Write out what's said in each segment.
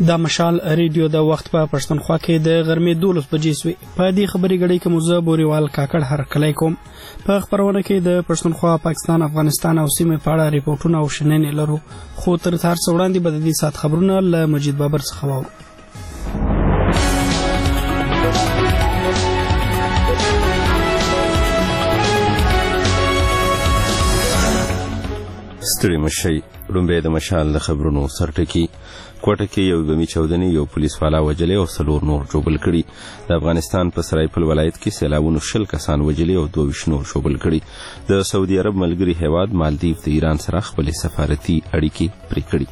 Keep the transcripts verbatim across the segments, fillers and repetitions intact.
دا مشال ریډیو د وخت په پښتونخوا کې د غرمې دولس بجې سوې. په دې خبرې غړي کې مو زه بوريوال کاکړ هرکلی کوم. په خبرونه کې د پښتونخوا، پاکستان، افغانستان او سیمې په اړه ریپورټونه او شننې لرو، خو تر هر څه وړاندې به د دې ساعت خبرونه له مجید بابر څخه واورو. ستړي مشي. لومبه د مشال د خبرونو سرټکی. کوټه کې یو بمي چودنې یو پولیس والا وجلې او څلور نور ژوبل کړي. د افغانستان په سرایپل ولایت کې سیلابونو شل کسان وجلې او دوه ویشت نور ژوبل کړي. د سعودي عرب ملګري هیواد مالدیو د ایران سره خپلې سفارتي اړیکې پرې کړي.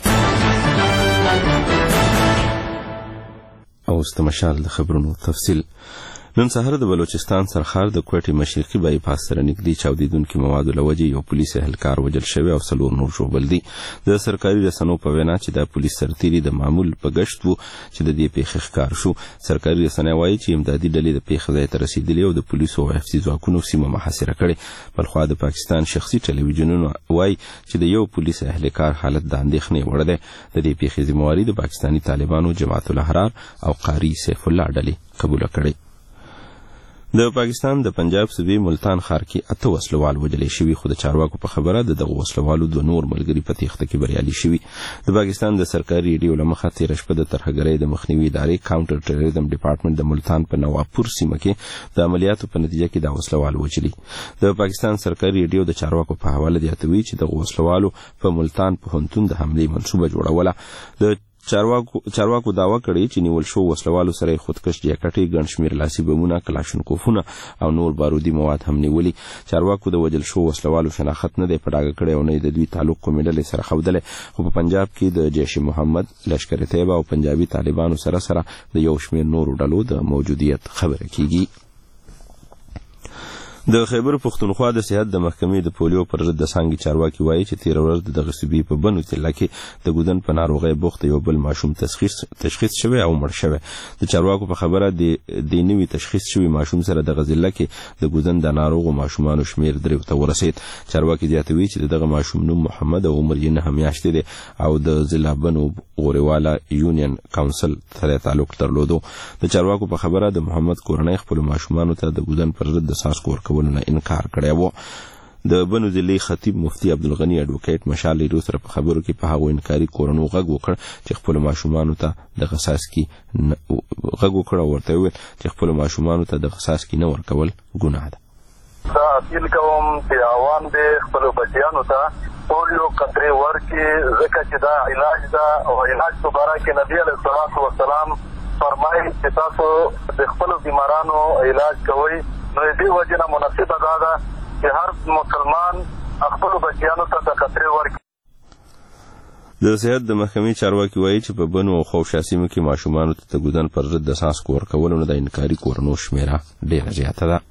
اوس د مشال د خبرونو تفصیل. نن سهار د بلوچستان سرخار د کوټې مشرقي بایپاس سره نږدې چاودیدونکو موادو له وجې یو پولیس اهلکار وژل شوی او څلور نور ژوبل دي. د سرکاري رسنیو په وینا چې د پولیس سرتیري د معمول په گشت وو چې د دې پیښې ښکار شو. سرکاري رسنۍ وایي چې امدادي ډلې د پیښې ځای ته رسیدلې او د پولیسو او حفظي ځواکونو سیمه محاصره کړې. بلخوا د پاکستان شخصي ټلویزیونونو وایي چې د یو پولیس اهلکار حالت د اندېښنې وړ دی. د دې پیښې ذمہواري د پاکستاني طالبانو، جماعت الاحرار او قاری سیف الله ډلې قبول کړې. د پاکستان د پنجاب صوبې ملتان ښار کې اته وسلوال وژل شوي، خو د چارواکو په خبره د دغه وسلوالو دوه نور ملګري په تېښته کې بریالي شوي. د پاکستان د سرکاري ریډیو له مخه تېره شپه د ترهګرۍ د مخنیوي ادارې کاونټر ټیرریزم ډپارټمنټ د ملتان په نواپور سیمه کې د عملیاتو په نتیجه کې دا وسلوال وژلي. د پاکستان سرکاري ریډیو د چارواکو په حواله زیاتوي چې دغه وسلوالو په ملتان پوهنتون د حملې منصوبه جوړوله. د چارواکو چارواکو داوا کړی چې نیول شو وسلوالو سره خودکش جاکټې، ګڼ شمېر لاسي بمونه، کلاشینکوفونه او نور بارودي مواد هم نیولي. چارواکو د وژل شو وسلوالو شناخت نه دی په ډاګه کړی او نه د دوی تعلق کومې ډلې سره ښودلی، خو په پنجاب کې د جیش محمد، لشکر طیبه او پنجابي طالبانو سره سره د یو شمېر نورو ډلو د موجودیت خبره کیږي. د خیبر پښتونخوا د صحت د محکمې د پولیو پر ضد د څانګې چارواکي وایي چې تېره ورځ د دغه صوبې په بنو ضلع کې د ګودن په ناروغۍ بوخت یو بل ماشوم تشخیص تشخیص شوی او مړ شوی. د چارواکو په خبره د دې نوي تشخیص شوي ماشوم سره دغه ضلع کې د ګودن د ناروغو ماشومانو شمېر درې ته ورسید. چارواکي زیاتوي چې دغه ماشوم نوم محمد او عمر یې نهه میاشتې دی او د ضلع بنو غورواله یونین کاونسل سره تعلق درلودو. د چارواکو په خبره د محمد کورنۍ خپل ماشومانو ته د ګودن پر ضد د څاڅکو ورکولو نه انکار کړی و. د بنو ضلع خطیب مفتی عبدالغنی اډوکیټ مشال ریډیو سره په خبرو کې په هغو انکاري کورنو غږ وکړ چې خپل ماشومانو ته د څاڅکي غږ وکړ او ورته وویل چې خپل ماشومانو ته د څاڅکي نه ورکول ګناه ده. دا اپیل کوم چې عوام دې خپلو بچیانو ته پولیو قطرې ورکړي، ځکه چې دا علاج ده او علاج په باره کې نبي علیه الصلاة والسلام فرمایي چې تاسو د خپلو بیمارانو علاج کوئ. نو دې وجې نه مناسبه دا ده چې هر مسلمان خپلو بچیانو ته د قطرې ورکړي. د صحت د محکمې چارواکي وایي چې په بنو او خوشا سیمو کې ماشومانو ته د ګودن پر ضد د څاڅکو ورکولو نه د انکاري کورنو شمېره ډېره زیاته ده.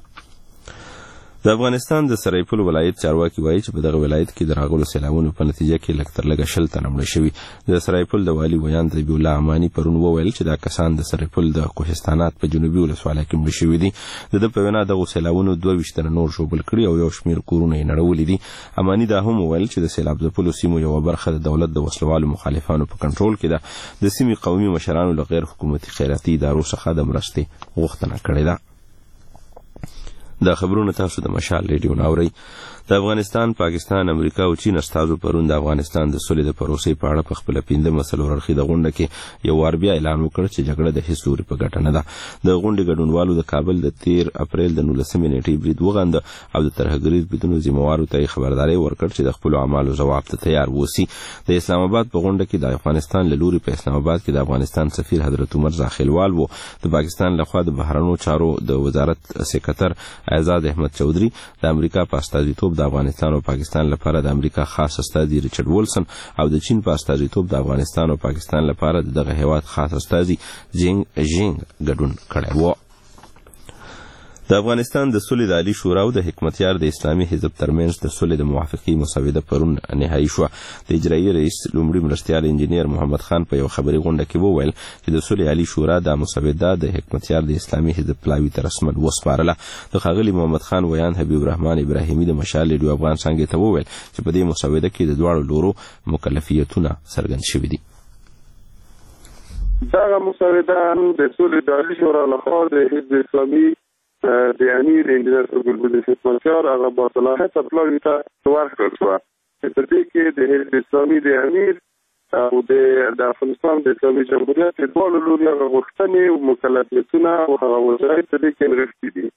د افغانستان د سرایپل ولایت چارواکي وایي چې په دغه ولایت کې د راغلو سیلابونو په نتیجه کې لږ تر لږه شل تنه مړه شوي. د سرایپل د والي ویان ذبیح الله اماني پرون وویل چې دا کسان د سرایپل د کوهستانات په جنوبي ولسوالۍ کې مړه شوي دي. د ده په وینا دغو سیلابونو دوه ویشت تنه نور ژوبل کړي او یو شمېر کورونه یې نړولي دي. اماني دا هم وویل چې د سیلاب ځپلو سیمو یوه برخه د دولت د وسلوالو مخالفانو په کنټرول کې ده. د سیمې قومي مشرانو له غیر حکومتي خیراتي ادارو څخه د مرستې غوښتنه کړې ده. دا خبرونه تاسو د مشال ریډیو ناورئ. د افغانستان، پاکستان، امریکا او چین استازو پرون د افغانستان د سولې د پروسې په اړه په خپله پنځمه څلور اړخیزه غونډه کې یو وار بیا اعلان وکړ چې جګړه د هېڅ لوري په ګټه نه ده. د غونډې ګډونوالو د کابل د تېر اپریل د نولسمې نېټې برید وغنده او د ترهګریز بریدونو ذمهوارو ته یې خبرداری ورکړ چې د خپلو اعمالو ځواب ته تیار واوسي. د اسلام آباد په غونډه کې د افغانستان له لوري په اسلام آباد کې د افغانستان سفیر حضرت عمر زاخیلوال و. د پاکستان لخوا د بهرنیو چارو د وزارت سکرتر اعزاز احمد چودھری، د امریکا په استازیتوب د افغانستان او پاکستان لپاره د امریکا خاص استازي ریچارډ وولسن او د چین په استازیتوب د افغانستان او پاکستان لپاره د دغه هیواد خاص استازي جینګ ژینګ ګډون کړی و. د افغانستان د سولې د عالي شورا او د حکمتیار د اسلامي حزب ترمنځ د سولې د موافقې مسوده پرون نهایي شوه. د اجرایي رئیس لومړي مرستیال انجینیر محمد خان په یو خبري غونډه کې وویل چې د سولې عالي شورا د مسوده د حکمتیار د اسلامي حزب پلاوي ته رسما وسپارله. د ښاغلي محمد خان ویان حبیب الرحمن ابراهیمي د مشال ریډیو افغان څانګې ته وویل چې په دې مسوده کې د دواړو لورو مکلفیتونه څرګند شوي دي. دغه مسودان د سولې دولي شورا لخوا د حزب اسلامي د امیر انجینر ګلبدین خدمتیار هغه باصلاحیته پلاوي ته ورکړل شوه چې په دې کې د حزب اسلامي د امیر او د افغانستان د اسلامي جمهوریت دواړو لوري هغه غوښتنې او مکلفیتونه او هغه وظایف په دې کې نغښتي دي.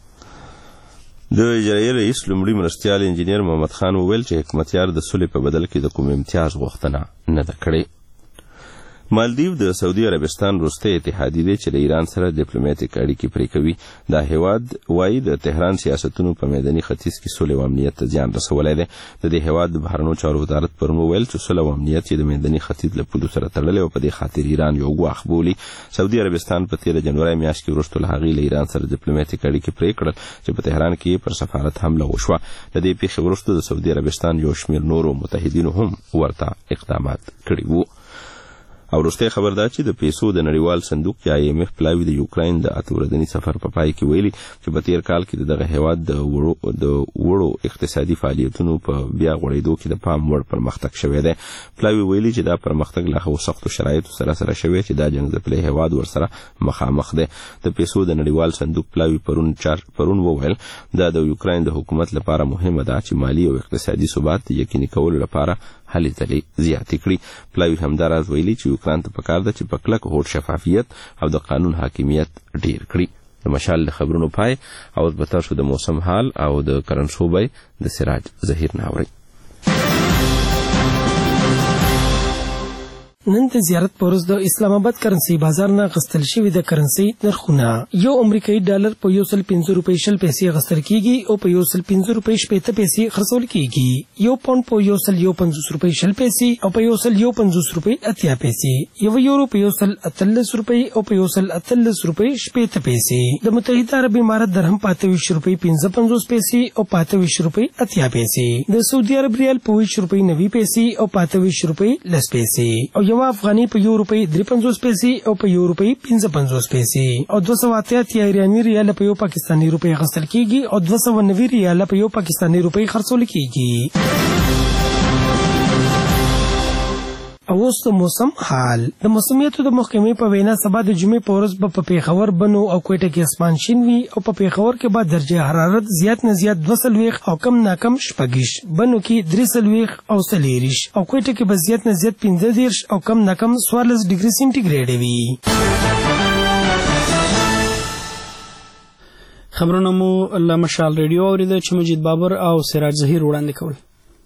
د اجرایي رئیس لومړي مرستیال انجینر محمد خان وویل چې حکمتیار د سولې په بدل کې د کوم امتیاز غوښتنه نه ده کړې. مالدیو د سعودي عربستان وروستی اتحادیې دی چې د ایران سره ډیپلوماټیک اړیکې پرې کوي. دا هیواد وایي د تهران سیاستونو په میداني ختیځ کې سولې او امنیت ته زیان رسولی دی. د دې هیواد د بهرنیو چارو وزارت پرون وویل چې سوله او امنیت یې د میداني ختیځ له پولو سره تړلی او په دې خاطر ایران یو ګواښ بولي. سعودي عربستان په تېره جنوري میاشت کې وروسته له هغې له ایران سره ډیپلوماټیک اړیکې پرې کړل چې په تهران کې پر سفارت حمله وشوه. د دې پیښې وروسته د سعودي عربستان یو شمېر نورو متحدینو هم ورته اقدامات کړي وو. او وروستی خبر دا چې د پیسو د نړیوال صندوق یا آی ایم ایف پلاوي د یوکراین د اته ورځني سفر په پای کې ویلي چې په تېر کال کې دغه هیواد د وړو د وړو اقتصادي فعالیتونو په بیا غوړېدو کې د پام وړ پرمختګ شوی دی. پلاوي ویلي چې دا پرمختګ له هغو سختو شرایطو سره سره شوی چې دا جنګ ځپلی هیواد ورسره مخامخ دی. د پیسو د نړیوال صندوق پلاوي پرون چار پرون وویل دا د یوکراین د حکومت لپاره مهمه ده چې مالي او اقتصادي ثبات یقیني کولو لپاره هلې ځلې زیاتې کړي. پلاوي همداراز ویلي چې یوکراین ته پکار ده چې په کلکه هوډ شفافیت او د قانون حاکمیت ډیر کړي. د مشال د خبرونو پای او د بتاسو د موسم حال او د کرنسو بای د سراج ظهیر ناوري. نن د زیارت په ورځ د اسلام آباد کرنسي بازار نه غستل شوی د کرنسي نرخونه یو امریکایي ډالر په یو سل پنځه روپۍ شل پیسې غستل کیږي او په یو سل پنځه روپۍ شپېته پیسې خرڅول کیږي. یو پاونډ په یو سل یو پنځوس روپۍ شل پیسې او په یو سل یو پنځوس روپۍ اتیا پیسې. یو یورو په یو سل اتلس روپۍ او په یو سل اتلس روپۍ شپېته پیسې. د متحده عرب امارات درهم په اته ویشت روپۍ پنځه پنځوس پیسې او په اته ویشت روپۍ اتیا پیسې. د سعودي عرب ریال په ویشت روپۍ نوي پیسې او په اته ویشت روپۍ لس پیسې. او یو افغاني په یو روپۍ درې پنځوس پیسې او په یو روپۍ پنځه پنځوس پیسې. او دوه سوه اته اتیا ایراني ریال په یو پاکستاني روپۍ اخیستل کیږي او دوه سوه نوي ریال په یو پاکستاني روپۍ خرڅول کیږي. او اوس د موسم حال. د موسمیاتو د محکمې په وینا سبا د جمعې په ورځ به په پیښور، بنو او کوټه کې اسمان شین وي او په پیښور کې به درجه حرارت زیات نه زیات دوه څلوېښت او کم نه کم شپږ، بنو کې درې څلوېښت او څلېرویشت او کوټه کې به زیات نه زیات پنځه دېرش او کم نه کم څوارلس ډګري سینټیګریډ وي. خبرونه مو له مشال ریډیو اورېده چې مجید بابر او سراج ظهیر وړاندې کول.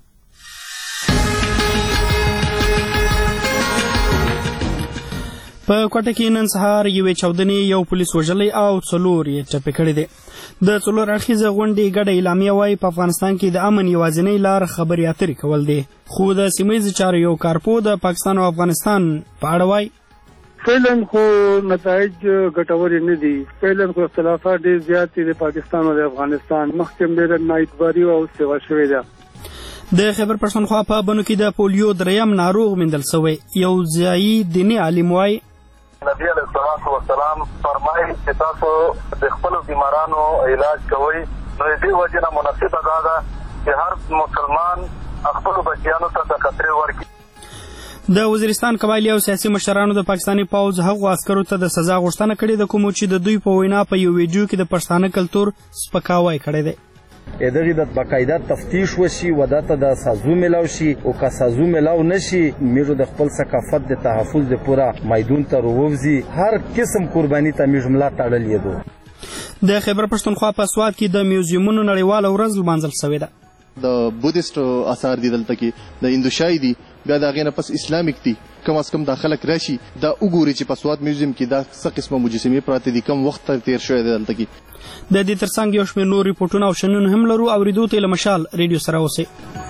په کوټه کې نن سهار یوې چاودنې یو پولیس وژلی او څلور یې ټپي کړي دي. د څلور اړخیزه غونډې ګډه اعلامیه وایي په افغانستان کې د امن یوازینۍ لار خبرې اترې کول دی. خو د سیمه ییزو چارو یو کارپو د پاکستان او افغانستان په اړه وایي فعلا خو نتایج ګټور نه دي. فعلا خو اختلافات ډېر زیات دي د پاکستان او د افغانستان. مخکې ډېره نااعتباري او سیوا شوې ده. د خیبر پښتونخوا په بنو کې د پولیو دریم ناروغ موندل شوی. یو ځایي دیني عالم وایي نبی علیه الصلاة والسلام فرمایي چې تاسو د خپلو بیمارانو علاج کوئ، نو د دې وجې نه مناسبه دا ده چې هر مسلمان خپلو بچیانو ته د خطرې ورکړي. د وزیرستان قبایلي او سیاسي مشرانو د پاکستاني پوځ هغو عسکرو ته د سزا غوښتنه کړې ده کومو چې د دوی په وینا په یو ویډیو کې د پښتانه کلتور سپکاوی کړی دی. دغه د باقاعده تفتیش وشي و دته د سازو ملاو شي او که سازو ملاو نشي میږو د خپل ثقافت د تحفظ د پورا میدون ته وروزي. هر قسم قرباني ته میږ ملا تړلې ده. د خیبر پښتونخوا په سواد کې د میوزیمونو نړیواله ورځ لمانځل شوې ده. د بودیست آثار دي دلته کې، د هندوشای دي، بیا د هغې نه پس اسلامیک دي. کم از کم دا خلک راشي دا وګوري چې په سواد میوزیم کې دا څه قسمه مجسمې پراته دي، کم وخت تیر شوی دی دلته کې. د دې ترڅنګ یو شمېر نور ریپورټونه او شننونه هم لرو. اورېدو ته له مشال ریډیو سره اوسئ.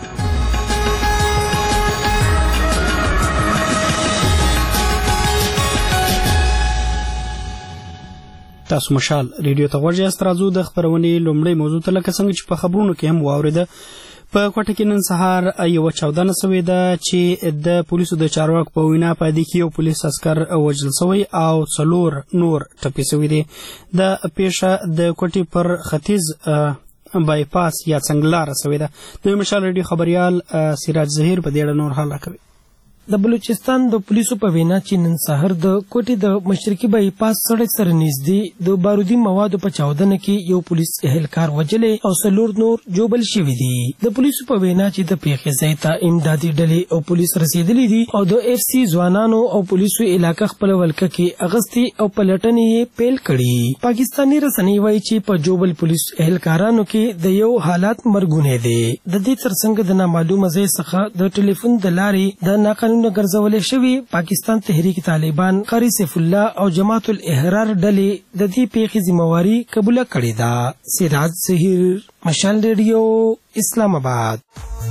تاسو مشال ریډیو ته غوږ یاست. راځو د خپرونې لومړۍ موضوع ته. لکه څنګه چې په خبرونو کې هم واورېده، په کوټه کې نن سهار یوه چاودنه شوې ده چې د پولیسو د چارواکو په وینا په دې کې یو پولیس عسکر وژل شوی او څلور نور ټپي شوي دي. د پیښه د کوټې پر ختیځ بایپاس یا څنګلاره شوې ده. د مشال ریډیو خبریال سراج ظهیر په دې اړه نور حال راکوي. د بلوچستان د پولیسو په وینا چې نن سحر د کوټې د مشرقي بای پاس سړک سره نږدې د بارودي موادو په چاودنه کې یو پولیس اهلکار وژلی او څلور نور جوبل شوي دي. د پولیسو په وینا چې د پیښې ځای ته امدادي ډلې او پولیس رسېدلي دي او د اف سی ځوانانو او پولیسو علاقه خپل ولکه کې اغستې او پلټنې یې پیل کړي. پاکستاني رسنۍ وایي چې په جوبل پولیس اهلکارانو کې د یو حالات مرګونه دي. د دې ترڅنګ د نامعلومه ځای څخه د ټلیفون د لارې د ناقانونه ګرځولې شوي پاکستان تحریک طالبان، قاری سیف الله او جماعت الاحرار ډلې د دې پیښې ذمہواري قبوله کړې ده. سراج ظهیر، مشال ریډیو، اسلام آباد.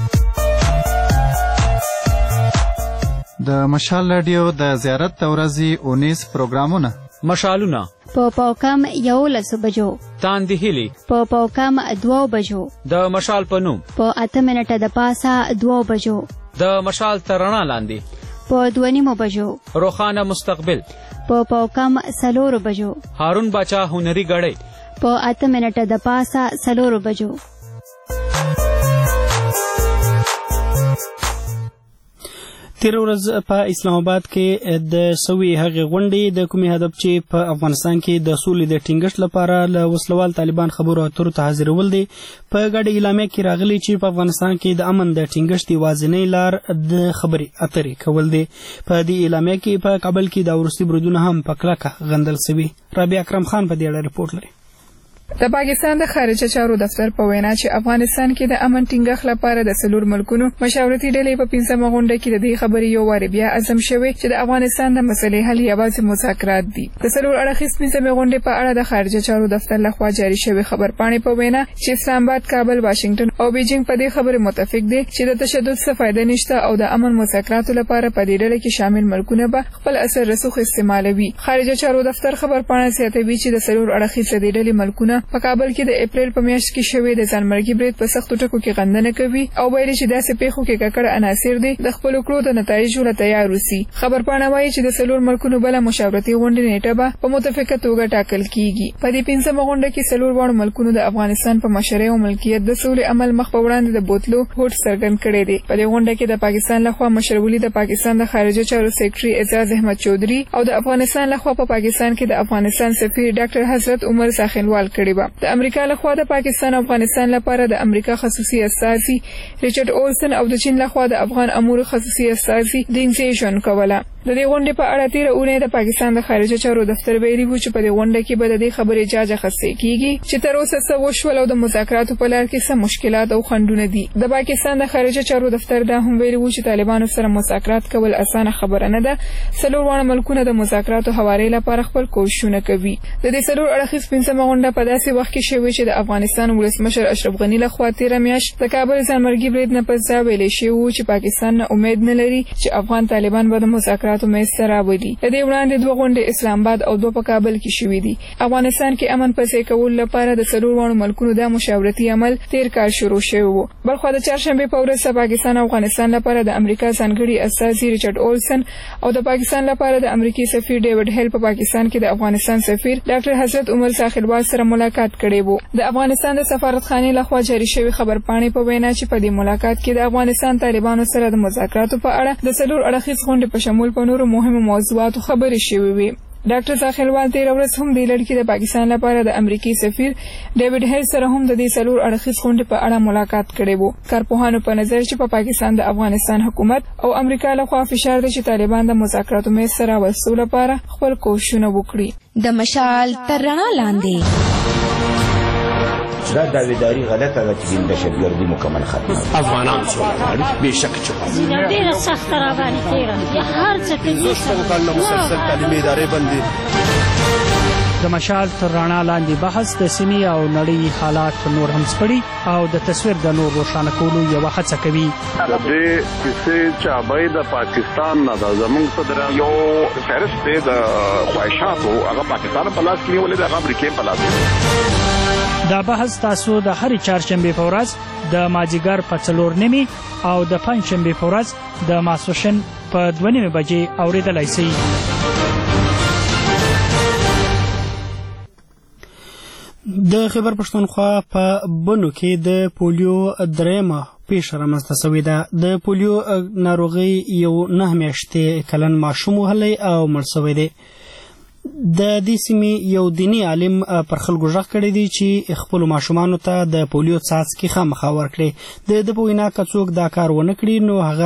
د مشال ریډیو د زیارت د ورځې اونیس پروګرامونه مشالونه په پاوکم یولس بجو، تاندې هیلي په پاوکم دوه بجو، د مشال په نوم په اته منټه د پاسه دوه بجو، د مشال تر رڼا لاندې په دوه نیمو بجو، روښانه مستقبل په پاوکم څلورو بجو، هارون باچا هنري غړی په اته منټه د پاسه څلورو بجو. تیر ورځ په اسلام آباد کې د سوي هغې غونډې د کومې هدف چې په افغانستان کې د سولې د ټینګښت لپاره له وسلوال طالبان خبرو اترو ته حاضرول دي. په ګډه اعلامیه کې راغلي چې په افغانستان کې د امن د ټینګښت یوازینۍ لار د خبرې اترې کول دي. په دې اعلامیه کې په کابل کې د وروستي بریدونه هم په کلکه غندل شوي. رابعه اکرم خان په دې اړه رپورټ لري. د پاکستان د خارجه چارو دفتر په وینا چې افغانستان کې د امن ټینګښت لپاره د څلور ملکونو مشاورتي ډلې په پنځمه غونډه کې د دې خبرې یو وار بیا عزم شوی چې د افغانستان د مسلې حل یوازې مذاکرات دي. د څلور اړخیز پنځمه غونډې په اړه د خارجه چارو دفتر لخوا جاري شوی خبرپاڼې په وینا چې اسلام آباد، کابل، واشنگټن او بیجینګ په دې خبره متفق دي چې د تشدد څخه فائدہ نشته او د امن مذاکراتو لپاره په دې ډله کې شامل ملکونه به خپل اثر رسوخ استعمالوي. خارجه چارو دفتر خبرپاڼه زیاتوي چې د څلور اړخیز د ډلې ملکونه په کابل کې د اپریل په میاشت کې شوې د ځانمرګي برید په سختو ټکو کې غندنه کوي او ویلي چې داسې پیښو کې ککړ عناصر دي د خپلو کړو د نتایجو له تیار وسی. خبرپاڼه وایي چې د څلور ملکونو بله مشاورتي غونډې نیټه به په متفقه توګه ټاکل کیږي. په دې پنځمه غونډه کې څلور واړو ملکونو د افغانستان په مشرۍ او ملکیت د سولې عمل مخ په وړاندې د بوتلو هوډ څرګند کړی دی. په دې غونډه کې د پاکستان لخوا مشرولي د پاکستان د خارجه چارو سیکرټري اعزاز احمد چودھری او د افغانستان لخوا په پاکستان کې د افغانستان سفیر ډاکټر حضرت عمر ساخنوال کړی و. د امریکا لخوا د پاکستان افغانستان لپاره د امریکا خصوصي استازي ریچارډ اولسن او د چین لخوا د افغان امور خصوصي استازي دینګ سیشن کوله. د دې غونډې په اړه تیر اونۍ د پاکستان د خارجه چارو دفتر ویلي و چې په دې غونډه کې به د دې خبرې جاج اخیستل کیږي چې تر اوسه څه وشول او د مذاکراتو په لار کې څه مشکلات او خنډونه دي. د پاکستان د خارجه چارو دفتر دا هم ویلي و چې طالبانو سره مذاکرات کول اسانه خبره نه ده. څلور واړه ملکونه د مذاکراتو هواري لپاره خپل کوښښونه کوي. د دې څلور اړخیز پنځمه غونډه په داسې وخت کې شوې چې د افغانستان ولسمشر اشرف غنی لخوا تیر میاشت د کابل ځانمرګي برید نه پس دا ویلي شوی و چې پاکستان نه امید نه لري چې افغان طالبان به د مذاکراتو میز ته راوړي. د دې وړاندې دوه غونډې اسلام آباد او دوه په کابل کې شوې دي. افغانستان کې امن پسې کول لپاره د څلور واړو ملکونو د مشاورتي عمل تیر کال شروع شوی و. بلخو د چهارشنبه په ورځ پاکستان او افغانستان لپاره د امریکا ځانګړي استازي ریچارډ اولسن او د پاکستان لپاره د امریکای سفیر ډیوډ هیل په پاکستان کې د افغانستان سفیر ډاکټر حضرت عمر ساخنوال سره ملاقات کړی و. د افغانستان د سفارتخانې لخوا جاري شوی خبرپاڼې په وینا چې په دې ملاقات کې د افغانستان طالبانو سره د مذاکراتو په اړه د څلور اړخیز غونډې په شمول په نورو مهمو موضوعاتو خبرې شوې وې. ډاکټر ساخنوال تیر ورځ هم د لړ کې د پاکستان لپاره د امریکای سفیر ډیوډ هیل سره هم د دې څلور اړخیز غونډې په اړه ملاقات کړی و. کارپوهانو په نظر چې په پا پاکستان د افغانستان حکومت او امریکا لخوا فشار دی چې طالبان د مذاکراتو میز سره وسو لپاره خپل کوښښونه وکړي. د مشال تر رڼا لاندې دا داویداری غلطه ده چې د دهشتګردي مکمل ختمه افغانان سره غواړي بېشکه چې ډېره سخته راباندې تېره یا هر څه کوي شپږ کاله مسلسل تعلیمي ادارې بندي. د مشال تر رڼا لاندې بحث د سیمې او نړۍ حالات نور هم سپړي او د تصویر د نور روښانه کولو یوه هڅه کوي. د دې کیسې چابۍ د پاکستان نه ده. زموږ صدر یو فهرست دی د خواهشاتو هغه پاکستان په لاس کې نیولې ده، هغه امریکې په لاس کې. دا بحث تاسو د هرې چهارشنبې په ورځ د مازدیګر په څلور نیمې او د پنجشنبې په ورځ د ماسپښین په دوه نیمې بجې اورېدلی شئ. د خیبر پښتونخوا په بنو کې د پولیو درېمه پیښه رامنځته شوې ده. د پولیو ناروغۍ یو نه میاشتې کلن ماشوم وهلی او مړ شوی دی. د دې سیمې یو دیني عالم پر خلکو غږ کړی دی چې خپلو ماشومانو ته د پولیو څاڅکي خامخا ورکړي. د ده په وینا که څوک دا کار ونه کړي نو هغه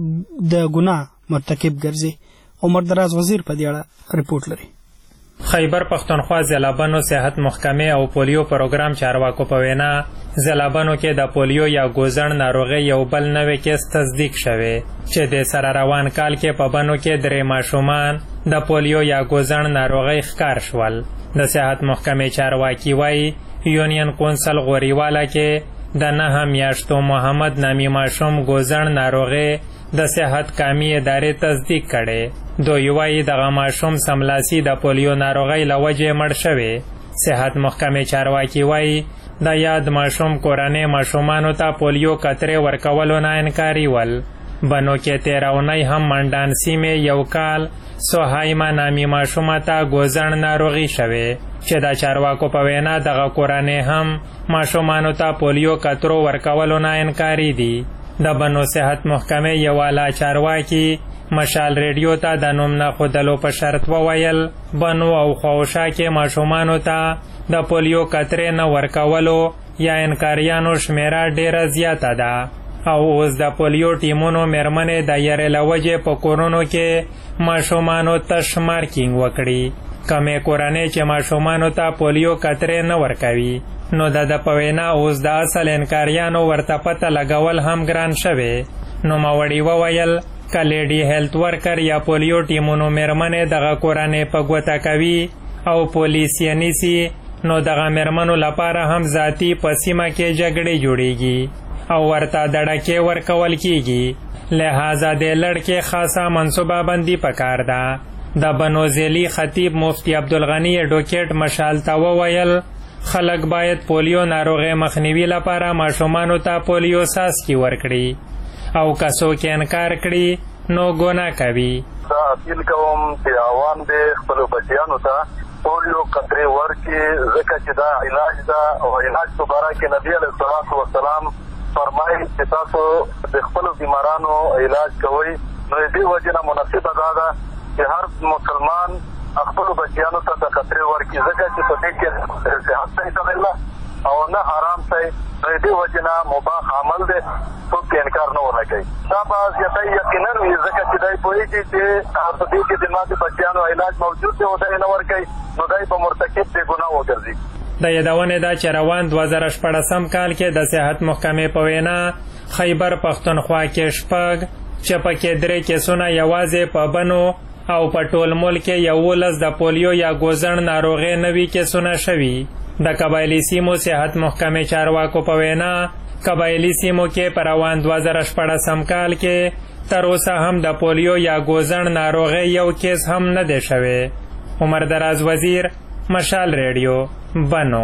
د ګناه مرتکب ګرځي. عمر دراز وزیر په دې اړه رپورټ لري. خیبر پختونخوا ضلع بنو صحت محکمې او پولیو پروګرام چارواکو په وینا ضلع بنو کې د پولیو یا ګوزڼ ناروغۍ یو بل نوی کیس تصدیق شوی چې د سره روان کال کې په بنو کې درې ماشومان د پولیو یا ګوزڼ ناروغۍ ښکار شول. د صحت محکمې چارواکي وایي یونین کونسل غوریواله کې د نهه میاشتو محمد نامی ماشوم ګوزڼ ناروغۍ د صحت کامي ادارې تصدیق کړي. دوی وایي دغه ماشوم سملاسي د پولیو ناروغۍ له وجې مړ شوی. صحت محکمې چارواکي وایي د یاد ماشوم کورنۍ ماشومانو ته پولیو قطرې ورکولو نه انکاري ول. بنو کې تېره اونۍ هم منډان سیمې یو کال سوهایما نامي ماشومه ته ګوزڼ ناروغي شوې چې د چارواکو په وینا دغه کورنۍ هم ماشومانو ته پولیو قطرو ورکولو نه انکاري دي. د بنو صحت محکمې یو اعلی چارواکي مشال ریډیو ته د نوم نه ښودلو په شرط وویل بنو او خواوشا کې ماشومانو ته د پولیو قطرې نه ورکولو یا انکاریانو شمیره ډیره زیاته ده او اوس د پولیو ټیمونو میرمنې د یارې له وجې په کورونو کې ماشومانو تش مارکینګ وکړي. کمې کورنۍ چې ماشومانو ته پولیو قطرې نه ورکوي نو د ده په وینا اوس د اصل انکاریانو ورته پته لګول هم ګران شوی. نوموړي وویل که لیډي هیلث ورکر یا پولیو ټیمونو میرمنې دغه کورنۍ په ګوته کوي او پولیس یې نیسي نو دغه میرمنو لپاره هم ذاتي په سیمه کې جګړې جوړیږي او ورته دړکې ورکول کیږي. لہذا د لړکې خاصه منصوبه بندي پکار ده. د بنوزیلی خطیب مفتی عبدالغنی اډوکیټ مشال ته وویل خلک باید پولیو ناروغۍ مخنیوي لپاره ماشومانو ته پولیو څاڅکي ورکړي او که څوک انکار کړي نو ګناه کوي. دا اپیل کوم چې عوام د خپلو بچیانو ته پولیو قطرې ورکړي ځکه چې دا علاج ده او علاج په باره کې نبي علیه الصلاة والسلام فرمایي چې تاسو د خپلو بیمارانو علاج کوئ. نو د دې وجې نه مناسبه دا ده چې هر مسلمان خپلو بچیانو ته د قطرې ورکړي ځکه چې په دې کې صحت ته انشاءالله او نه حرام ته د دې وجې نه مباح عمل دی څوک انکار نه ونه کوي. دا به زیاتی یقینا وي ځکه چې دی پوهېږي چې په دې کې د ما د بچیانو علاج موجود دی او دی نه ورکوي نو دی به مرتکب د ګناه وګرځي. د یادونې ده چې روان دوه زره شپاړسم کال کې د صحت محکمې په وینا خیبر پښتونخوا کې شپږ چې پکې درې کیسونه یوازې په بنو او په ټول ملک کې یولس د پولیو یا ګوزڼ ناروغۍ نوي کیسونه شوي. د قبایلي سیمو صحت محکمې چارواکو په وینا قبایلي سیمو کې په روان دوه زره شپاړسم کال کې تر اوسه هم د پولیو یا ګوزڼ ناروغۍ یو کیس هم نه دی شوی. عمر دراز وزیر مشال ریډیو بنو.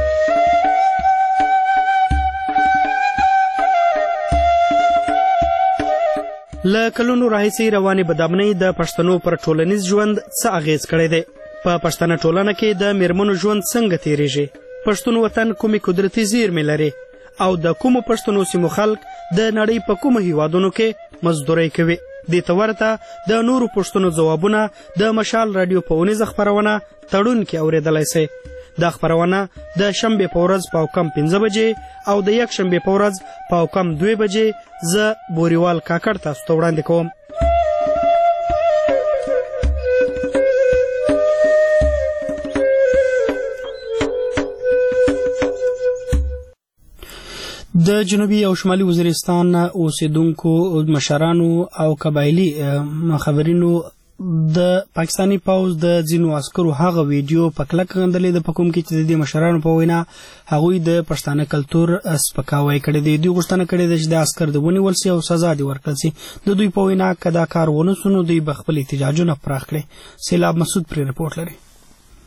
له کلونو راهیسې روانې بدامنۍ د پښتنو پر ټولنیز ژوند څه اغیز کړی دی؟ په پښتنه ټولنه کې د میرمنو ژوند څنګه تیریږي؟ پښتون وطن کومې قدرتي زیرمې لري او د کومو پښتنو سیمو خلک د نړۍ په کومو هیوادونو کې مزدورۍ کوي؟ دې ته ورته د نورو پښتنو ځوابونه د مشال راډیو په اونیزه خپرونه تړون کې اورېدلی سئ. دا خپرونه د شنبې په ورځ په کم پنځه بجې او د یک شنبې په ورځ په کم دوه بجې زه بوریوال کاکړ تاسو ته وړاندې کوم. د جنوبي او شمالي وزیرستان اوسیدونکو مشرانو او قبایلي خبرینو د پاکستانی پوز د ځینو عسکرو هغه ویډیو په کلکه غندلې ده په کوم کې چې د دې مشرانو په وینا هغوی د پښتانه کلتور سپکاوی کړی دی. دوی غوښتنه کړې ده چې د عسکر د ونیول سي او سزا دې ورکړل سي. د دوی په وینا که دا کار ونه سو نو دوی به خپل احتجاجونه پراخ کړي. سیلاب مسعود پرې رپورټ لري.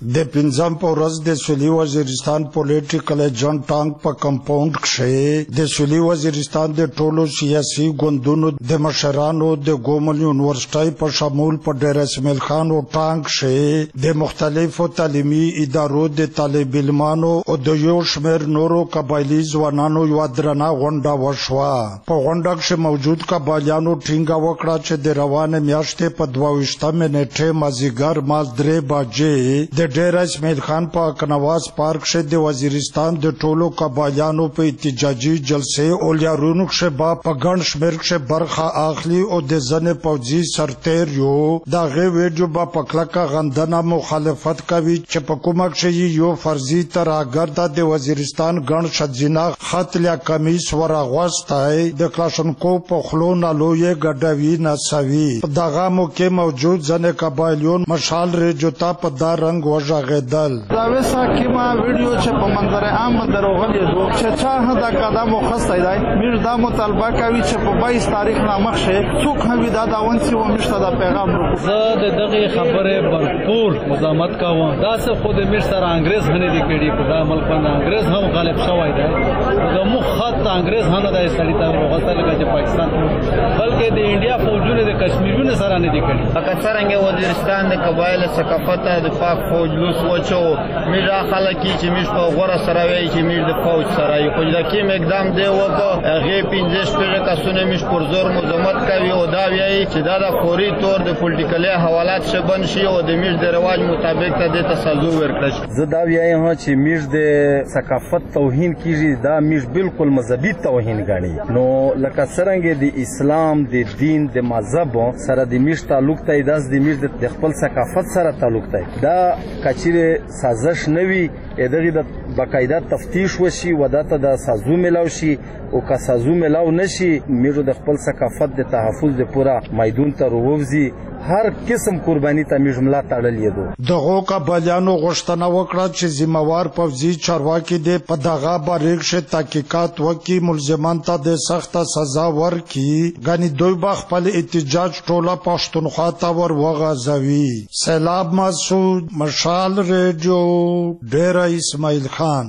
د پنځم په ورځ د سویلي وزیرستان پولیټیکل ایجنټ ټانک په کمپاوند کې د سویلي وزیرستان د ټولو سیاسي ګوندونو د مشرانو د ګومل یونیورسيټي په شمول په ډیر اسماعیل خان او ټانک کې د مختلفو تعلیمي ادارو د طالب علمانو او د یو شمېر نورو قبایلي ځوانانو یو درنه غونډه وشوه. په غونډه کې موجود قبایلیانو ټینګه وکړه چې د روانه میاشتې په دوه ویشتمه نیټه مازیګر ماز درې بجې د ډیر اسماعیل خان په کنواس پارک کې د وزیرستان د ټولو قبایلیانو په احتجاجي جلسې او لیارونو کې با په ګڼ شمېر کې برخه اخلي او د ځنې پوځي سرتیریو دا غي ویډیو با په کلکه غندنه مخالفت کوي چې په کومه کې یو فرضي ترهګر د وزیرستان ګڼ شذینا خط یا کمیس ورغوستای د کلاشنکو په خلونه لوی ګډوي نسوي. دغه موقع موجود ځنې قبایلیون مشال ریجوتا په دا رنگ وژغېدل. دا وسه کیما ویډیو چې په منظر عام دروغلې دوه چې چا هدا قدم وخصای دی میر دا مطالبه کوي چې په بایس تاریخ نامخ شي څوک هم دا داونسي و مشته دا پیغام ورکړي. زه د دغه خبره برپور مزاحمت کوم. دا څه خود میر سره انګريز هنه دي کړي په دا ملک باندې انګريز هم غالب شوی دی. د مخ خط انګريز هنه د سړی ته وغوښتل چې پاکستان بلکې د انډیا فوجونه د کشمیرونو سره نه دي کړي. اکثرنګ وزیرستان د قبایل ثقافت د پاک فوج لوس وچو میرا خلک چې مش په غوړه سره وی چې میر د فوج سره یو خو د کیم اقدام دی وکړه هغه پنځه شپږ کسونه مش پر زور مزاحمت کوي او دا وی چې دا د فوري تور د پولیټیکلي حوالات شبن شي او د میر د رواج مطابق ته د تسلط ورکړي. زه دا وایم چې میر د ثقافت توهین کیږي دا میر بالکل مذهبي توهین غاڼي نو لکه څنګه د اسلام د دین د مذهب سره د میر تعلق ته داس د میر د خپل ثقافت سره تعلق ته دا کچیره سازش نوي دغه د باقاعده تفتیش وشي وداته د سازو ملاو شي او که سازو ملاو نشي میر د خپل ثقافت د تحفظ د پورا میدون ته وروزي هر قسم قرباني ته مجمله تړلې دو. دغه قبایلیانو غوښتنه وکړه چې ذمہوار پوځي چارواکي د په دغه باریک شه تحقیقات وکړي ملزمان ته د سخت سزا ورکړي غني دوی با خپل احتجاج ټوله پښتونخوا ته ور وغځوي. سیلاب مسعود مشال ریډیو ډیر اسماعیل خان.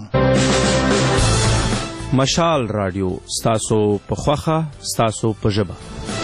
مشال رادیو ستاسو په خوخه ستاسو په ژبه.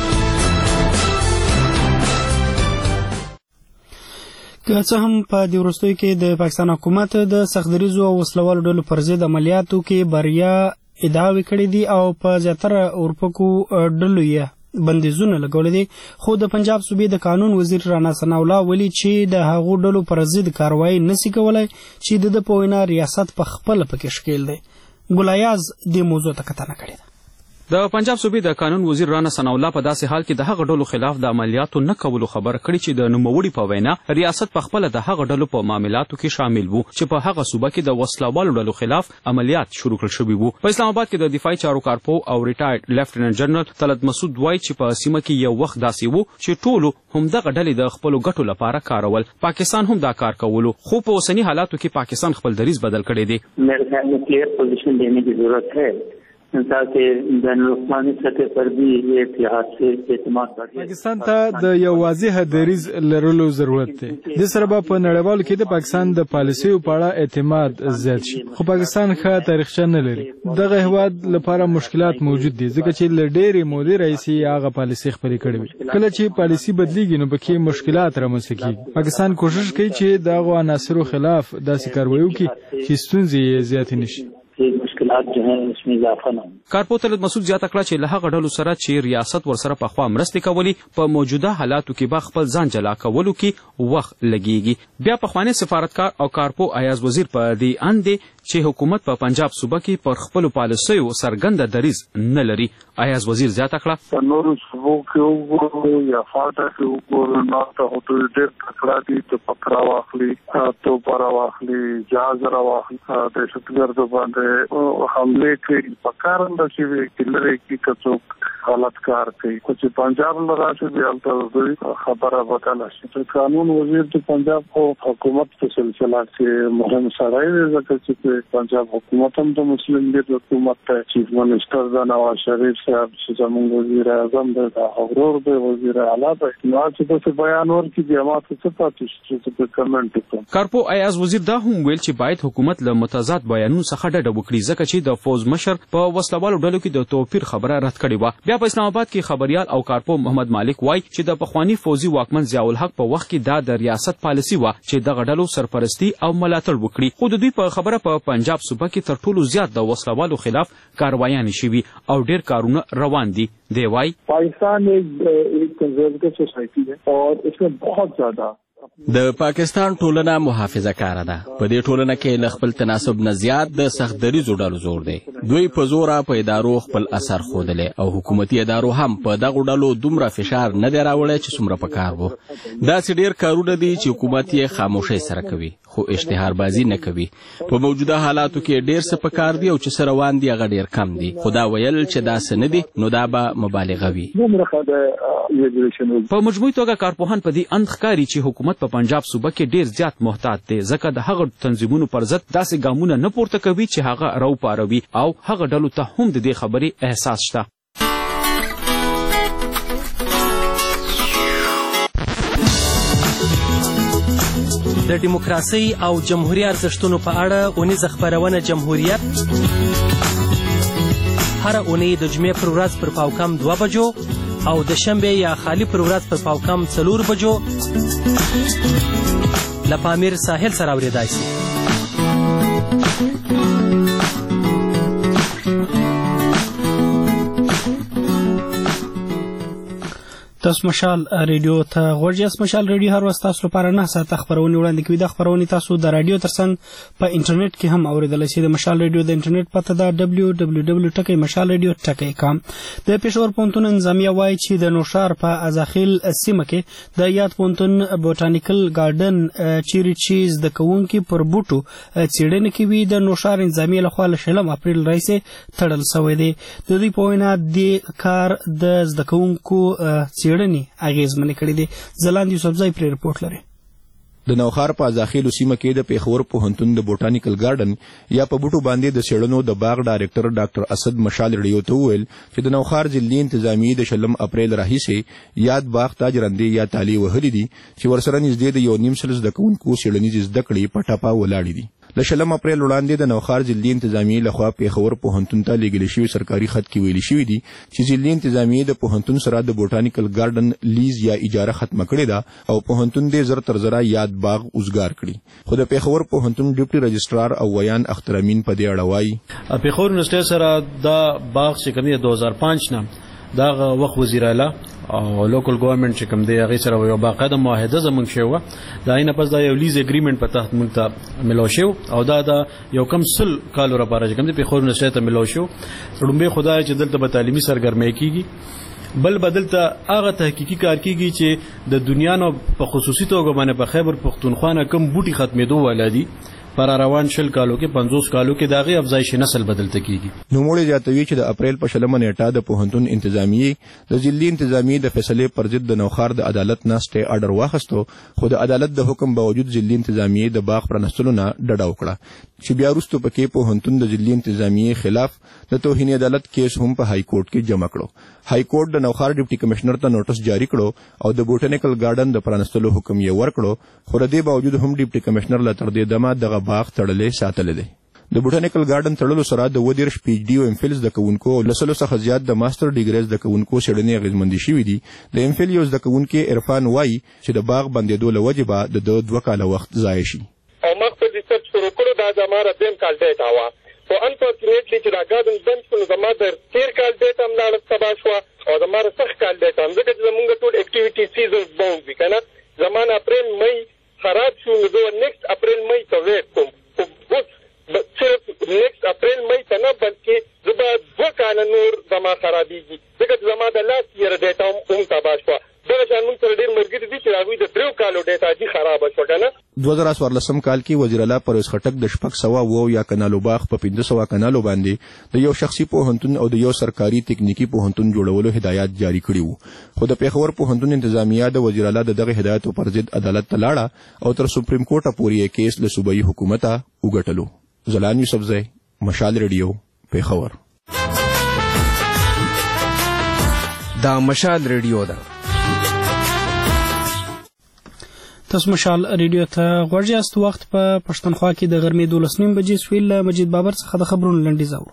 که څه هم په دې وروستیو کې د پاکستان حکومت د سختدریزو او وسلوالو ډلو پر ضد عملیاتو کې بریا ادعاوې کړې دي او په زیاتره اورپکو ډلو یې بندیزونه لګولې دي خو د پنجاب صوبې د قانون وزیر رانا ثناء الله ولی چې د هغو ډلو پر ضد کاروایی نسی کولای چې د په وینا ریاست په خپل پکې شکیل دی. ګلایاز دې موضوع ته کتنه کړې ده. د پنجاب صوبې د قانون وزیر رانا ثناء الله په داسې حال کې د هغه ډلو خلاف د عملیاتو نه کولو خبره کړې چې د نوموړي په وینا ریاست په خپل د هغه ډلو په معاملاتو کې شامل وو چې په هغه صوبه کې د وسلوالو ډلو خلاف عملیات شروع کړل شوي وو. په اسلام آباد کې د دفاعي چارو کارپو او ریټایرډ لیفټیننټ جنرال طلعت مسعود وایي چې په سیمه کې یو وخت داسې وو چې ټولو همدغه ډلې د خپلو ګټو لپاره کارول. پاکستان هم دا کار کولو خو په اوسني حالاتو کې پاکستان خپل دریځ بدل کړی دی. میرے خیال میں کلیئر پوزیشن دینے کی ضرورت ہے تاکہ بین الاقوامی سطح پر بھی یہ اتحاد سے اعتماد بڑھے. پاکستان ته د یو واضح دریځ لرلو ضرورت دی. د سره به په نړیوالو کې د پاکستان د پالیسیو په اړه اعتماد زیات شي. خو پاکستان ښه تاریخچه نه لري. دغه هیواد لپاره مشکلات موجود دي ځکه چې له ډېرې مودې راهیسې هغه پالیسي خپلې کړې وي. کله چې پالیسي بدلیږي نو پکې مشکلات رامنځته کیږي. پاکستان کوشش کوي چې دغه عناصرو خلاف داسې کاروایی وکړي چې ستونزې یې زیاتې نشي. مشکلات جو ہیں اس میں اضافہ نہ ہو. کارپو طلعت مسعود زیاته کړه چې له هغه ډلو سره چې ریاست ورسره پخوا مرستې کولې په موجوده حالاتو کې به خپل ځان جلا کولو کې وخت لګیږي. بیا پخوانی سفارتکار او کارپو ایاز وزیر په دې اند دی چې حکومت په پنجاب صوبه کې پر خپل پالیسیو سرګند دریځ نه لري. ایاز وزیر زیاته کړه په نورو صوبو کې وګورو یا فاټا کې وګورو نو ته هوټل ډېر تکړه دي ته پکړه واخلي تو پر واخلي جهاز را واخلي د شتګردو باندې حمله کوي په کارنده چې کلره کې کڅوک غلط کار کوي. خو چې پنجاب له راشي بیا هلته خبره بدله شي. د قانون وزیر د پنجاب خو حکومت په سلسله کې مهم سړی دی، ځکه چې پنجاب حکومت هم د مسلم لیگ حکومت ته چیف منسٹر د نواز شریف صاحب چې زموږ وزیر اعظم دی د اورور دی وزیر اعلی دی. نو چې څه بیان ورکړي بیا ماته څه پاتې شي چې په کمنټ کوم. کارپو ایاز وزیر دا هم ویل چې باید حکومت له متضاد بیانونو څخه ډډه وکړي، ځکه چې د فوز مشر په وسلوالو ډلو کې د توپیر خبره رد کړې وه. بیا په اسلام آباد کې خبريال او کارپو محمد مالک وایي چې د پخوانی فوزي واکمن ضیاء الحق په وخت کې دا د ریاست پالیسي وه چې دغه ډلو سرپرستی او ملاتړ وکړي. خو د دوی په خبره په پنجاب صوبه کې تر ټولو زیات د وسلوالو خلاف کاروایان شوي او ډیر کارونه روان دي. دی وايي پاکستان ایک کنزرویٹو سوسائٹی ہے اور اس میں بہت زیادہ د پاکستان ټولنه محافظه کار ده. په دې ټولنه کې ل خپل تناسب نه زیات د سخت دریزو ډلو زور دی. دوی په زوره په ادارو خپل اثر ښودلی او حکومتي ادارو هم په دغو ډلو دومره فشار نه دی راوړی چې څومره پکار وو. داسې ډیر کارونه دي چې حکومت یې خاموشۍ سره کوي خو اشتهاربازي نه کوي. په موجوده حالاتو کې ډیر څه پکار دي او چې څه روان دي هغه ډیر کم دي. خو دا ویل چې داسې نه دي نو دا به مبالغه وي. په مجموعي توګه کارپوهان په دې اند ښکاري چې حکومت په پنجاب صوبه کې ډیر زیات محتاط دی، ځکه د هغه تنظیمونو پر ضد داسې ګامونه نه پورته کوي چې هغه راوپاروي او هغه ډلو ته هم د دې خبرې احساس شته. د دیموکراسي او جمهوریت ارزښتونو په اړه اونیزه خپرونه جمهوریت هر اونۍ د جمعې پر ورځ پر پاوکم دوه بجو او د شنبې یا خالی پر ورځ پر پاوکم څلور بجو له پامیر ساحل سره اورېدای شي. تاسو مشال ریډیو ته غوږ یاست. مشال ریډیو هر ورځ تاسو لپاره نه ساعته خپرونې وړاندې کوي. دا خپرونې تاسو د راډیو ترڅنګ په انټرنیټ کې هم اورېدلی شئ. د مشال ریډیو د انټرنیټ پته ده ډبلیو ډبلیو ډبلیو ټکی مشال ریډیو ټکی کام. د پېښور پوهنتون نظامیه وایي چې د نوشار په ازاخیل سیمه کې د یاد پوهنتون بوټانیکل ګارډن چیرې چې زده کوونکي پر بوټو څېړنې کوي د نوشار نظامیه لخوا له شلم اپریل راهیسې تړل شوی دی. د دوی په وینا دې کار د زده کوونکو څېړنې اغیزمنې کړې دي. ځلاند یوسفزی پرې رپورټ لري. د نوخار په ازاخیلو سیمه کې د پیښور پوهنتون د بوټانیکل ګارډن یا په بوټو باندې د څېړنو د باغ ډایرکټر ډاکټر اسد مشال ریډیو ته وویل چې د نوخار ضلعي انتظامیې د شلم اپریل راهیسې یاد باغ ته جرندې یا تالې وهلي دي چې ورسره نږدې د یو نیم سل زده کوونکو څېړنیزې زده کړې په ټپه ولاړې دي. له شلم اپریل وړاندې د نوخار ضلعي انتظامیې لخوا پیښور پوهنتون ته لیږلی شوي سرکاري خط کې ویلي شوي دي چې ضلعي انتظامیې د پوهنتون سره د بوټانیکل ګارډن لیز یا اجاره ختمه کړې ده او پوهنتون دې زر تر زره یاد باغ اوزګار کړي. خو د پیښور پوهنتون ډیپټي رجسټرار او ویان اختر امین په دې اړه وایي پیښور یونیورسټي سره دا باغ چې کوم دی دو هزار پنځ نه دا وخت وزیر اعلی او لوکل ګورنمنت چې کوم دی هغه سره یو باقاعده معاهده زمونږ شوه. دا نه پس دا یو لیز اګریمنت په تحت موږ ته ملو شو او دا دا یو کم سل کالو لپاره چې کوم دی پیښور یونیورسټي ته ملو شو. لومبه خدای چې دلته به تعلیمي سرګرمي کیږي بل بدلته هغه تحقیقي کار کیږي چې د دنیا نو په خصوصي توګه باندې په خیبر پختونخوا کم بوټي ختمېدو ولادي پر روان شل کالو کې پنځوس کالو کې داغي افزایش نسل بدلته کیږي. نوموړي زیاتوي چې د اپریل په شلمه نیټه د پوهنتون انتظامیې د ضلعي انتظامیې د فیصلې پر ضد د نوخار د عدالت نه سټې آرډر واخیستو خو د عدالت د حکم باوجود ضلعي انتظامیې د باغ پرانستلو نه ډډه وکړه چې بیا وروسته پکې پوهنتون د ضلعي انتظامیې خلاف د توهین عدالت کیس هم په های کورټ کې جمع کړو. های کورټ د نوخار ډیپټي کمشنر ته نوټس جاری کړو او د بوټانیکل ګارډن د پرانستلو حکم یې ورکړو خو د دې باوجود هم ډیپټي کمشنر لا تر دې دمه دغه باغ تړلې ساتل دي. د بوټانیکل ګارډن تړلو سره د ودیرش پی ایچ ډي او ام فل زده کوونکو او لسلو څخه زیات د ماستر ډیګري زده کوونکو څېړنې اغېزمندې شوي دي. د ام فل یو زده کوونکی عرفان وایي چې د باغ بندېدو له وجې به د ده دوه کاله وخت ضایع شي. او ما خپل ریسرچ شروع کړو دا زما را دویم کال ډیټا وه خو انفارچونیټلی چې دا ګارډن بند شو نو زما د تېر کال ډیټا هم لاړه تباه شوه او زما د سخت کال ډیټا هم ځکه چې زمونږ ټول اکټیویټي سیزنز باوند وي که نه زما نه اپریل مئی خراب شو نو زه نیکسټ اپریل مئی ته ویټ کوم خو اوس صرف نیکسټ اپریل مئی ته نه بلکې زه به دوه کاله نور زما خرابېږي ځکه چې زما د لاست یېر ډیټا هم تباه شوه. دغه شان موږ سره ډېر ملګري دي چې هغوی د دریو کالو ډیټا دي خرابه شوه که نه. دوه زره څوارلسم کال کې وزیر اعلی پرویز خټک د شپږ سوه اوه یا کنالو باغ په پنځه سوه کنالو باندې د یو شخصي پوهنتون او د یو سرکاري تکنیکي پوهنتون جوړولو هدایات جاری کړي وو، خو د پیښور پوهنتون انتظامیه د وزیر اعلی د دغه هدایاتو پر ضد عدالت ته لاړه او تر سپریم کورټه پورې یې کیس له صوبایي حکومته وګټلو. زلان یوسفزی، مشال ریډیو، پیښور. دا مشال ریډیو ده. تاسو مشال ریډیو ته غوږ یاست. وخت په پښتونخوا کې د غرمې دولس نیم بجې سوی. له مجید بابر څخه د خبرونو لنډیز اورو.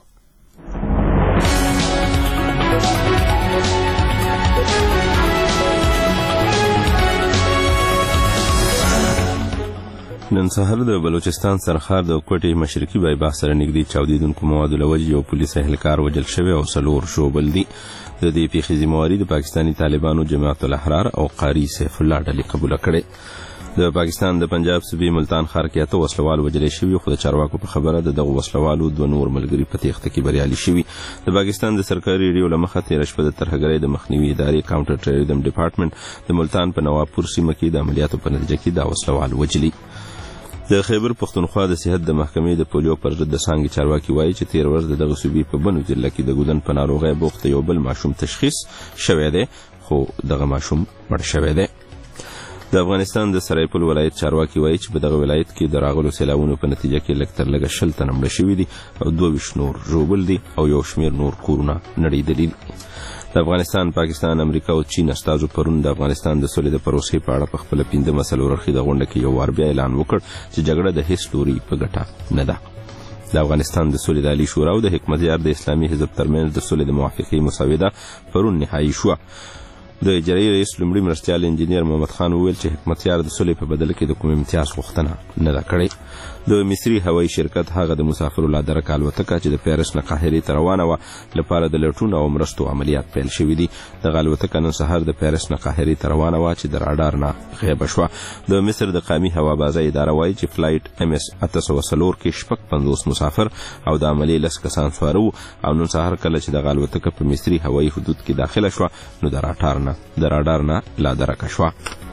نن سهار د بلوچستان سرخار د کوټې مشرقي بایپاس سره نږدې چاودېدونکو موادو له وجې یو پولیس اهلکار وژل شوی او څلور ژوبل دي. د دې پیښې ذمهواري د پاکستاني طالبانو جماعت الاحرار او قاري سیف الله ډلې قبوله کړې. د پاکستان د پنجاب صوبې ملتان ښار کې اته وسلوال وژل شوي، خو د چارواکو په خبره د دغو وسلوالو دوه نور ملګري په تېښته کې بریالي شوي. د پاکستان د سرکاري ریډیو له مخه تېره شپه د ترهګرۍ د مخنیوي ادارې کاونټر ټیرریزم ډپارټمنټ د ملتان په نوابپور سیمه کې د عملیاتو په نتیجه کې دا وسلوال وژلي. د خیبر پښتونخوا د صحت د محکمې د پولیو پر ضد د څانګې چارواکي وایي چې تېر ورځ د دغه صوبې په بنو ضلع کې د ګودن په ناروغۍ بوخته یو بل ماشوم تشخیص شوی دی، خو دغه ماشوم مړ شوی دی. د افغانستان د سرایپل ولایت چارواکي وایي چې په دغه ولایت کې د راغلو سیلابونو په نتیجه کې لږ تر لږه شل تنه مړه شوي دي او دوه ویشت نور ژوبل دي او یو شمېر نور کورونه نړېدلي دي. د افغانستان، پاکستان، امریکا او چین استازو پرون د افغانستان د سولې د پروسې په اړه په خپله پنځمه څلوراړخیزه غونډه کې یو وار بیا اعلان وکړ چې جګړه د هېڅ لوري په ګټه نه ده. د افغانستان د سولې د عالي شورا او د حکمتیار د اسلامي حزب ترمنځ د سولې د موافقې مسوده پرون نهایي شوه. د اجرایي رئیس لومړي مرستیال انجینیر محمد خان وویل چې حکمتیار د سولې په بدل کې د کوم امتیاز غوښتنه نه ده کړې. د مصري هوایي شرکت هغه د مسافرو لادرکه الوتکه چې د پیرس نه قاهرې ته روانه وه لپاره د لټون او مرستو عملیات پیل شوي دي. دغه الوتکه نن سهار د پیرس نه قاهرې ته روانه وه چې د راډار نه غیبه شوه. د مصر د قامي هوابازۍ اداره وایي چې فلایټ ام اس اته سوه څلور کې شپږ پنځوس مسافر او د عملې لس کسان سواره وو او نن سهار کله چې دغه الوتکه په مصري هوایي حدود کې داخله شوه نو د راډار نه د راډار نه لادرکه شوه.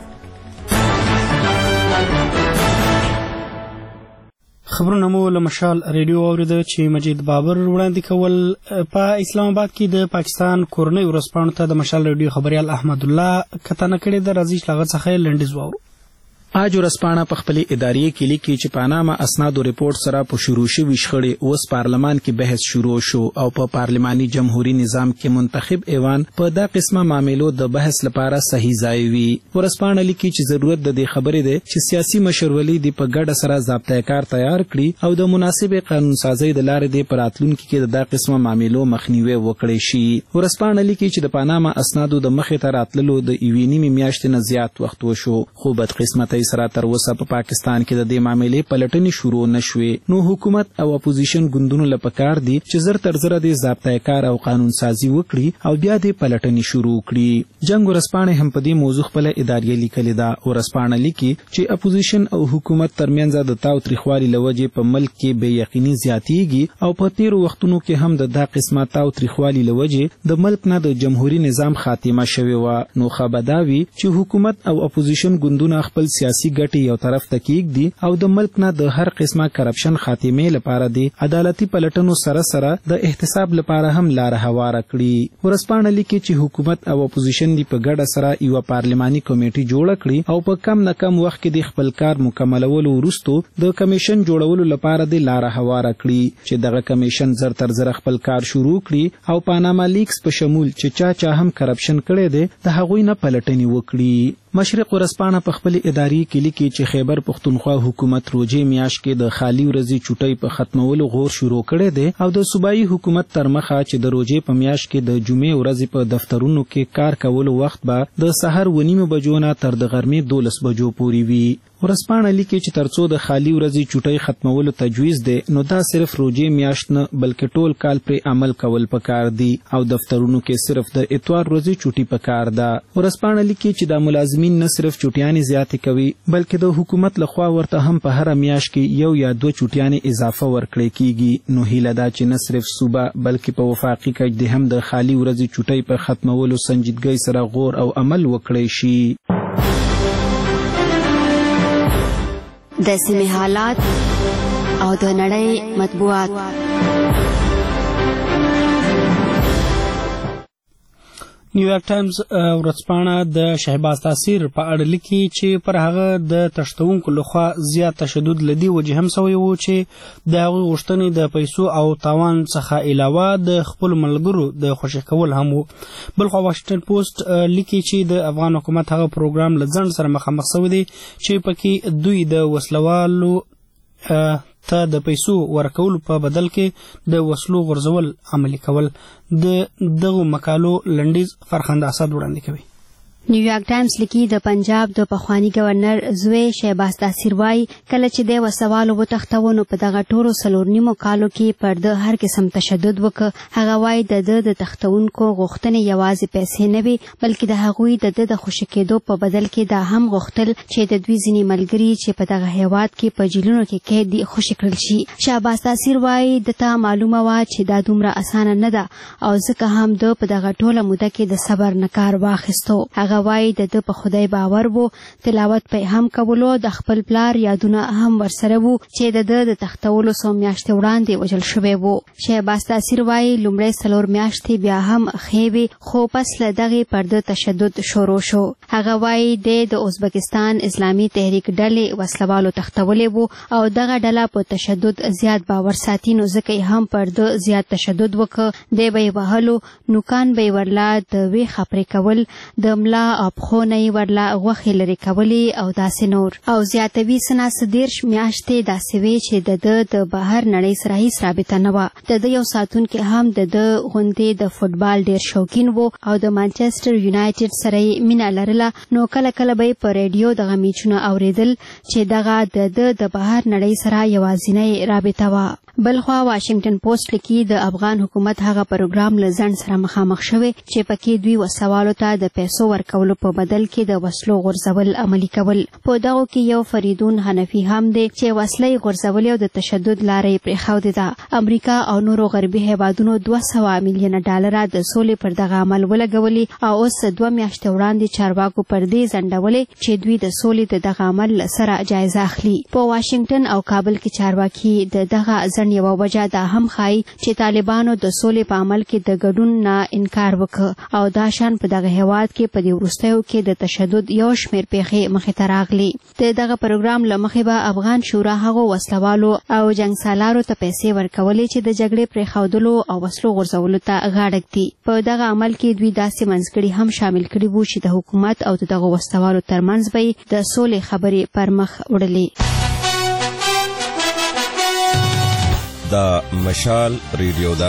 خبرونه مو له مشال ریډیو اوریده چې مجید بابر وړاندې کول. په اسلام آباد کې د پاکستان کورنۍ ورځپاڼو ته د مشال ریډیو خبریال احمد الله کتنه کړې ده. راځي چې هغه څخه لنډیز واورو. آج ورځپاڼه په خپلې ادارې کې لیکي چې پاناما اسنادو ریپورت سره په شروع شوي شخړې اوس پارلمان کې بحث شروع شو او په پارلماني جمهوریت نظام کې منتخب ایوان په دا قسمه معاملو د بحث لپاره صحیح ځای وي. ورځپاڼه لیکي چې ضرورت د دې خبرې دی چې سیاسي مشرولي د په ګډه سره ضابطه کار تیار کړي او د مناسب قانون سازۍ د لارې د پراتلونکو کې د دا قسمه معاملو مخنیوي وکړي شي. ورځپاڼه لیکي چې د پاناما اسنادو د مخې ته راتللو د یوې نیمې میاشتې نه زیات وخت وشو، خو بدقسمتۍ سره تر اوسه په پاکستان کې د دې معاملې پلټنې شروع نشوې. نو حکومت او اپوزیشن ګوندونو له پکار دي چې زر تر زره د ضابطه کار او قانون سازي وکړي او بیا د پلټنې شروع کړي. جنگ ورځپاڼه هم په دې موضوع خپل ادارې لیکلې ده. ورځپاڼه لیکي چې اپوزیشن او حکومت ترمنځ د تاو تریخوالي لوجې په ملک کې بې یقیني زیاتېږي او په تیرو وختونو کې هم د دا قسمه تاو تریخوالي لوجې د ملک نه د جمهوریت نظام خاتمه شوې وه. نو خبرداوي چې حکومت او اپوزیشن ګوندونه خپل سیاسي ګټې یو طرف ته کېږدي او د ملک نه د هر قسمه کرپشن خاتمې لپاره د عدالتي پلټنو سره سره د احتساب لپاره هم لاره هواره کړي. ورځپاڼه لیکي چې حکومت او اپوزیشن دی په ګډه سره یو پارلماني کمیټي جوړه کړي او په کم نه کم وخت کې د خپل کار مکملولو وروسته د کمیشن جوړولو لپاره د لاره هواره کړي چې دغه کمیشن زر تر زر خپل کار شروع کړي او پاناما لیکس په شمول چې چا چا هم کرپشن کړي دي د هغوی نه پلټنې وکړي. مشرق ورځپاڼه په خپل ادارې کې لیکي چې خیبر پښتونخوا حکومت روزې میاشت کې د خالی ورځې چټۍ په ختمولو غور شروع کړی دی او د صوبایي حکومت تر مخه چې د روزې په میاشت کې د جمعې ورځې په دفترونو کې کار کولو وخت به د سحر و نیمو بجو نه تر د غرمې دولس بجو پورې وي. ورځپاڼه لیکي چې ترڅو د خالی ورځې چټۍ ختمولو تجویز دی نو دا صرف روزې میاشت نه بلکې ټول کال پرې عمل کول پکار دی او دفترونو کې صرف د اتوار ورځې چټي پکار ده. ورځپاڼه لیکي چې د ملازمین نه صرف چټیانې زیاتې کوي بلکې د حکومت لخوا ورته هم په هر میاشت کې یو یا دوه چټیانې اضافه ورکړي کیږي. نو هیله ده چې نه صرف صوبه بلکې په وفاقي کچ د هم د خالی ورځې چټۍ په ختمولو سنجیدګۍ سره غور او عمل وکړي شي. د سیمې حالات او د نړۍ مطبوعات. نیویارک ټایمز ورځپاڼه د شهباز تاثیر په اړه لیکي چې پر هغه د تښتونکو لخوا زیات تشدد لدی وجه هم سوی وو چې د هغوی غوښتنې د پیسو او تاوان څخه علاوه د خپل ملګرو د خوشی کول هم وو. بلخوا واشنگټن پوسټ لیکي چې د افغان حکومت هغه پروګرام له ځنډ سره مخامخ سوی دی چې پکې دوی د وسلوالو ته د پیسو ورکولو په بدل کې د وسلو غورځول عملي کول. د دغو مقالو لنډیز فرخنده اسد وړاندې کوي. نیویارک ټایمز لیکي د پنجاب د پخوانی گورنر زوی شهباز تاثیر وایي کله چې د وسوالو وتښتونو په دغه ټولو څلور نیمو کالو کې پر د هر قسم تشدد وکړ. هغه وایي د د د تښتونکو غوښتنې یوازې پیسې نه وي بلکې د هغوی د د د خوشي کېدو په بدل کې دا هم غوښتل چې د دوی ځینې ملګري چې په دغه هیواد کې په جیلونو کې قید دي خوشي کړل شي. شهباز تاثیر وایي د ته معلومه وه چې دا دومره اسانه نه ده او ځکه هم د په دغه ټوله موده کې د صبر نه کار واخیستو. هغه وایي د د په خدای باور وو، تلاوت په هم کولو، د خپل پلار یادونه هم ورسره وو چې د د د تختولو څو میاشتې وړاندې وژل شوی وو. شهباز تاثیر وایي لومړی څلور میاشتې بیا هم ښې وې خو پس له دغې پر د تشدد شروع شو. هغه وایي دی د ازبکستان اسلامي تحریک ډلې وسلوالو تختولې وو او دغه ډله په تشدد زیات باور ساتي نو ځکه یې هم پر د زیات تشدد وکړ. دی به یې وهلو، نوکان به یې ورله د وې خپرې کول، د ملا او پښو نه یې ورله غوښې لرې کولې او داسې نور. او زیاتوي څه ناڅه دېرش میاشتې داسې وې چې د ده د بهر نړۍ سره هېڅ رابطه نه وه. د ده یو ساتونکی هم د ده غوندې د فوټبال ډېر شوقین و او د مانچسټر یونایټډ سره یې مینه لرله نو کله کله به یې په ریډیو دغه میچونه اورېدل چې دغه د ده د بهر نړۍ سره یوازینۍ رابطه وه. بلخوا واشنگټن پوسټ لیکي د افغان حکومت هغه پروګرام له ځنډ سره مخامخ شوی چې پکې دوی وسوالو ته د پیسو ورکولو په بدل کې د وسلو غورځول عملي کول. په دغو کې یو فریدون حنفي هم دی چې وسلې غورځول او د تشدد لاره یې پرېښودې ده. امریکا او نورو غربي هیوادونو دوه سوه میلیونه ډالره د سولې پر دغه عمل ولګولي او اوس دوه میاشتې وړاندې چارواکو پر دې ځنډولې چې دوی د سولې د دغه عمل له سره جایزه اخلي. په واشنګټن او کابل کې چارواکي د دغه یوه وجه دا هم ښایي چې طالبانو د سولې په عمل کې د ګډون نه انکار وکړ او دا شان په دغه هیواد کې په دې وروستیو کې د تشدد یو شمېر پیښې مخې ته راغلي. د دغه پروګرام له مخې به افغان شورا هغو وسلوالو او جنګسالارو ته پیسې ورکولې چې د جګړې پرېښودلو او وسلو غورځولو ته غاړه ږدي. په دغه عمل کې دوی داسې منځګړي هم شامل کړي وو چې د حکومت او د دغو وسلوالو ترمنځ به یې د سولې خبرې پر مخ وړلې. دا مشال ریډیو ده.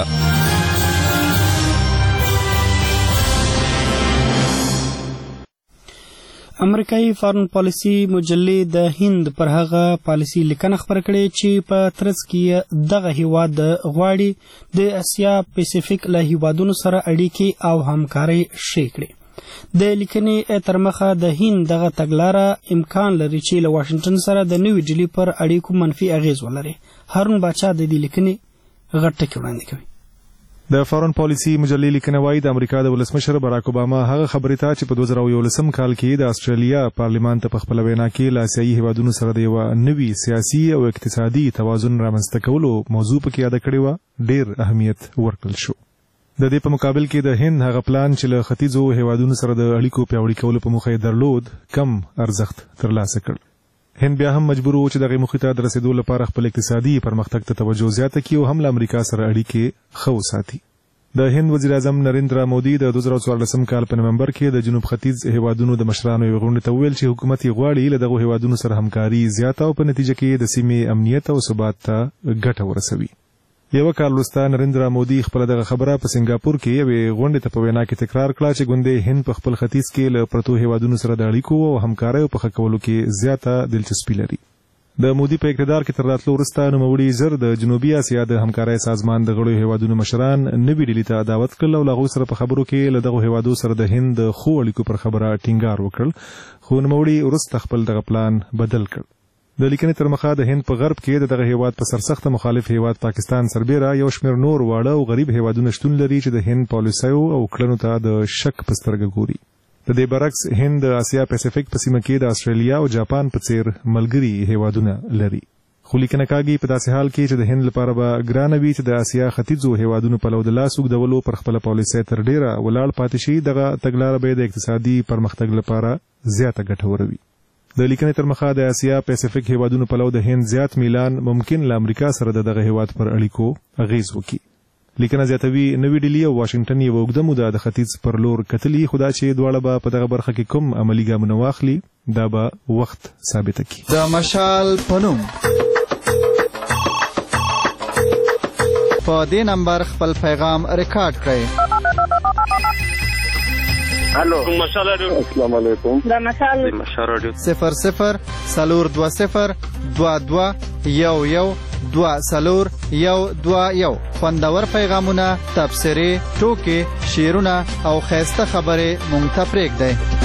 امریکایي فارن پالیسي مجلې د هند پر هغه پالیسي لیکنه خپره کړې چې په ترڅ کې دغه هیواد غواړي د اسیا پیسفیک له هیوادونو سره اړیکې او همکاري شې کړي. د لیکنې تر مخه د هند دغه تګلاره امکان لري چې له واشنګټن سره د نوې ډیلي پر اړیکو منفي اغیز ولري. هارون باچا د دې لیکنې غټ ټکی وړاندې کوي. د فارن پالیسي مجلې لیکنه وایي د امریکا د ولسمشر باراک اوباما هغه خبرې ته چې په دوه زره یولسم کال کې د استرالیا پارلیمان ته په خپله وینا کې له اسیایي هیوادونو سره د یوه نوي سیاسي او اقتصادي توازن رامنځته کولو موضوع پکې یاده کړې وه ډېر اهمیت ورکړل شو. د دې په مقابل کې د هند هغه پلان چې له ختیځو هیوادونو سره د اړیکو پیاوړي کولو په موخه یې درلود کم ارزښت ترلاسه کړ. هند بیا هم مجبور و چې دغه موخې ته د رسیدو لپاره خپل اقتصادي پرمختګ ته توجه زیاته کړي او هم له امریکا سره اړیکې ښه وساتي. د هند وزیر اعظم نریندرا مودي د دوه زره څوارلسم کال په نومبر کې د جنوب ختیځ هیوادونو د مشرانو یوې غونډې ته وویل چې حکومت یې غواړي له دغو هیوادونو سره همکاري زیاته او په نتیجه کې د سیمې امنیت او ثبات ته ګټه ورسوي. یوه کال وروسته نریندرا مودي خپله دغه خبره په سنګاپور کې یوې غونډې ته په وینا کې تکرار کړه چې ګوندې هند په خپل ختیځ کې له پرتو هیوادونو سره د اړیکو او همکاریو په ښه کولو کې زیاته دلچسپي لري. د مودي په اقتدار کې تر راتلو وروسته نوموړي زر د جنوبي اسیا د همکارۍ سازمان د غړو هیوادونو مشران نوي ډیلي ته دعوت کړل او له هغوی سره په خبرو کې له دغو هیوادو سره د هند د ښو اړیکو پر خبره ټینګار وکړ خو نوموړي وروسته خپل دغه پلان بدل کړ. د لیکنې تر مخه د هند په غرب کې د دغه هیواد په سرسخته مخالف هیواد پاکستان سربیره یو شمېر نور واړه او غریب هیوادونه شتون لري چې د هند پالیسیو او کړنو ته د شک په سترګه ګوري. د دې برعکس هند د اسیا پیسفیک په سیمه کې د استرالیا او جاپان په څیر ملګري هیوادونه لري. خو لیکنه کاږي په داسې حال کې چې د هند لپاره به ګرانه وي چې د اسیا ختیځو هیوادونو په لور د لاس اوږدولو پر خپله پالیسۍ تر ډیره ولاړ پاتې شي. دغه تګلاره به د اقتصادي پرمختګ لپاره زیاته ګټوره وي. د لیکنې تر مخه د اسیا پیسفیک هیوادونو په لور د هند زیات میلان ممکن له امریکا سره د دغه هیواد پر اړیکو اغیز وکړي. لیکنه زیاتوي نوې ډیلي او واشنگټن یو اوږده موده د ختیځ پر لور کتلي، خو دا چې دواړه به په دغه برخه کې کوم عملي ګامونه واخلي دا به وخت ثابته کړي. د مشال په نوم په دې نمبر خپل پیغام ریکارډ کړئ. الو مشال رادیو. السلام علیکم. دا مشال مشال رادیو صفر صفر سلور دو صفر دو دو یو یو دو سلور یو دو یو. خوندور پیغامونه، تبصرې، ټوکې، شعرونه او ښایسته خبرې مونږ ته پرېږدئ.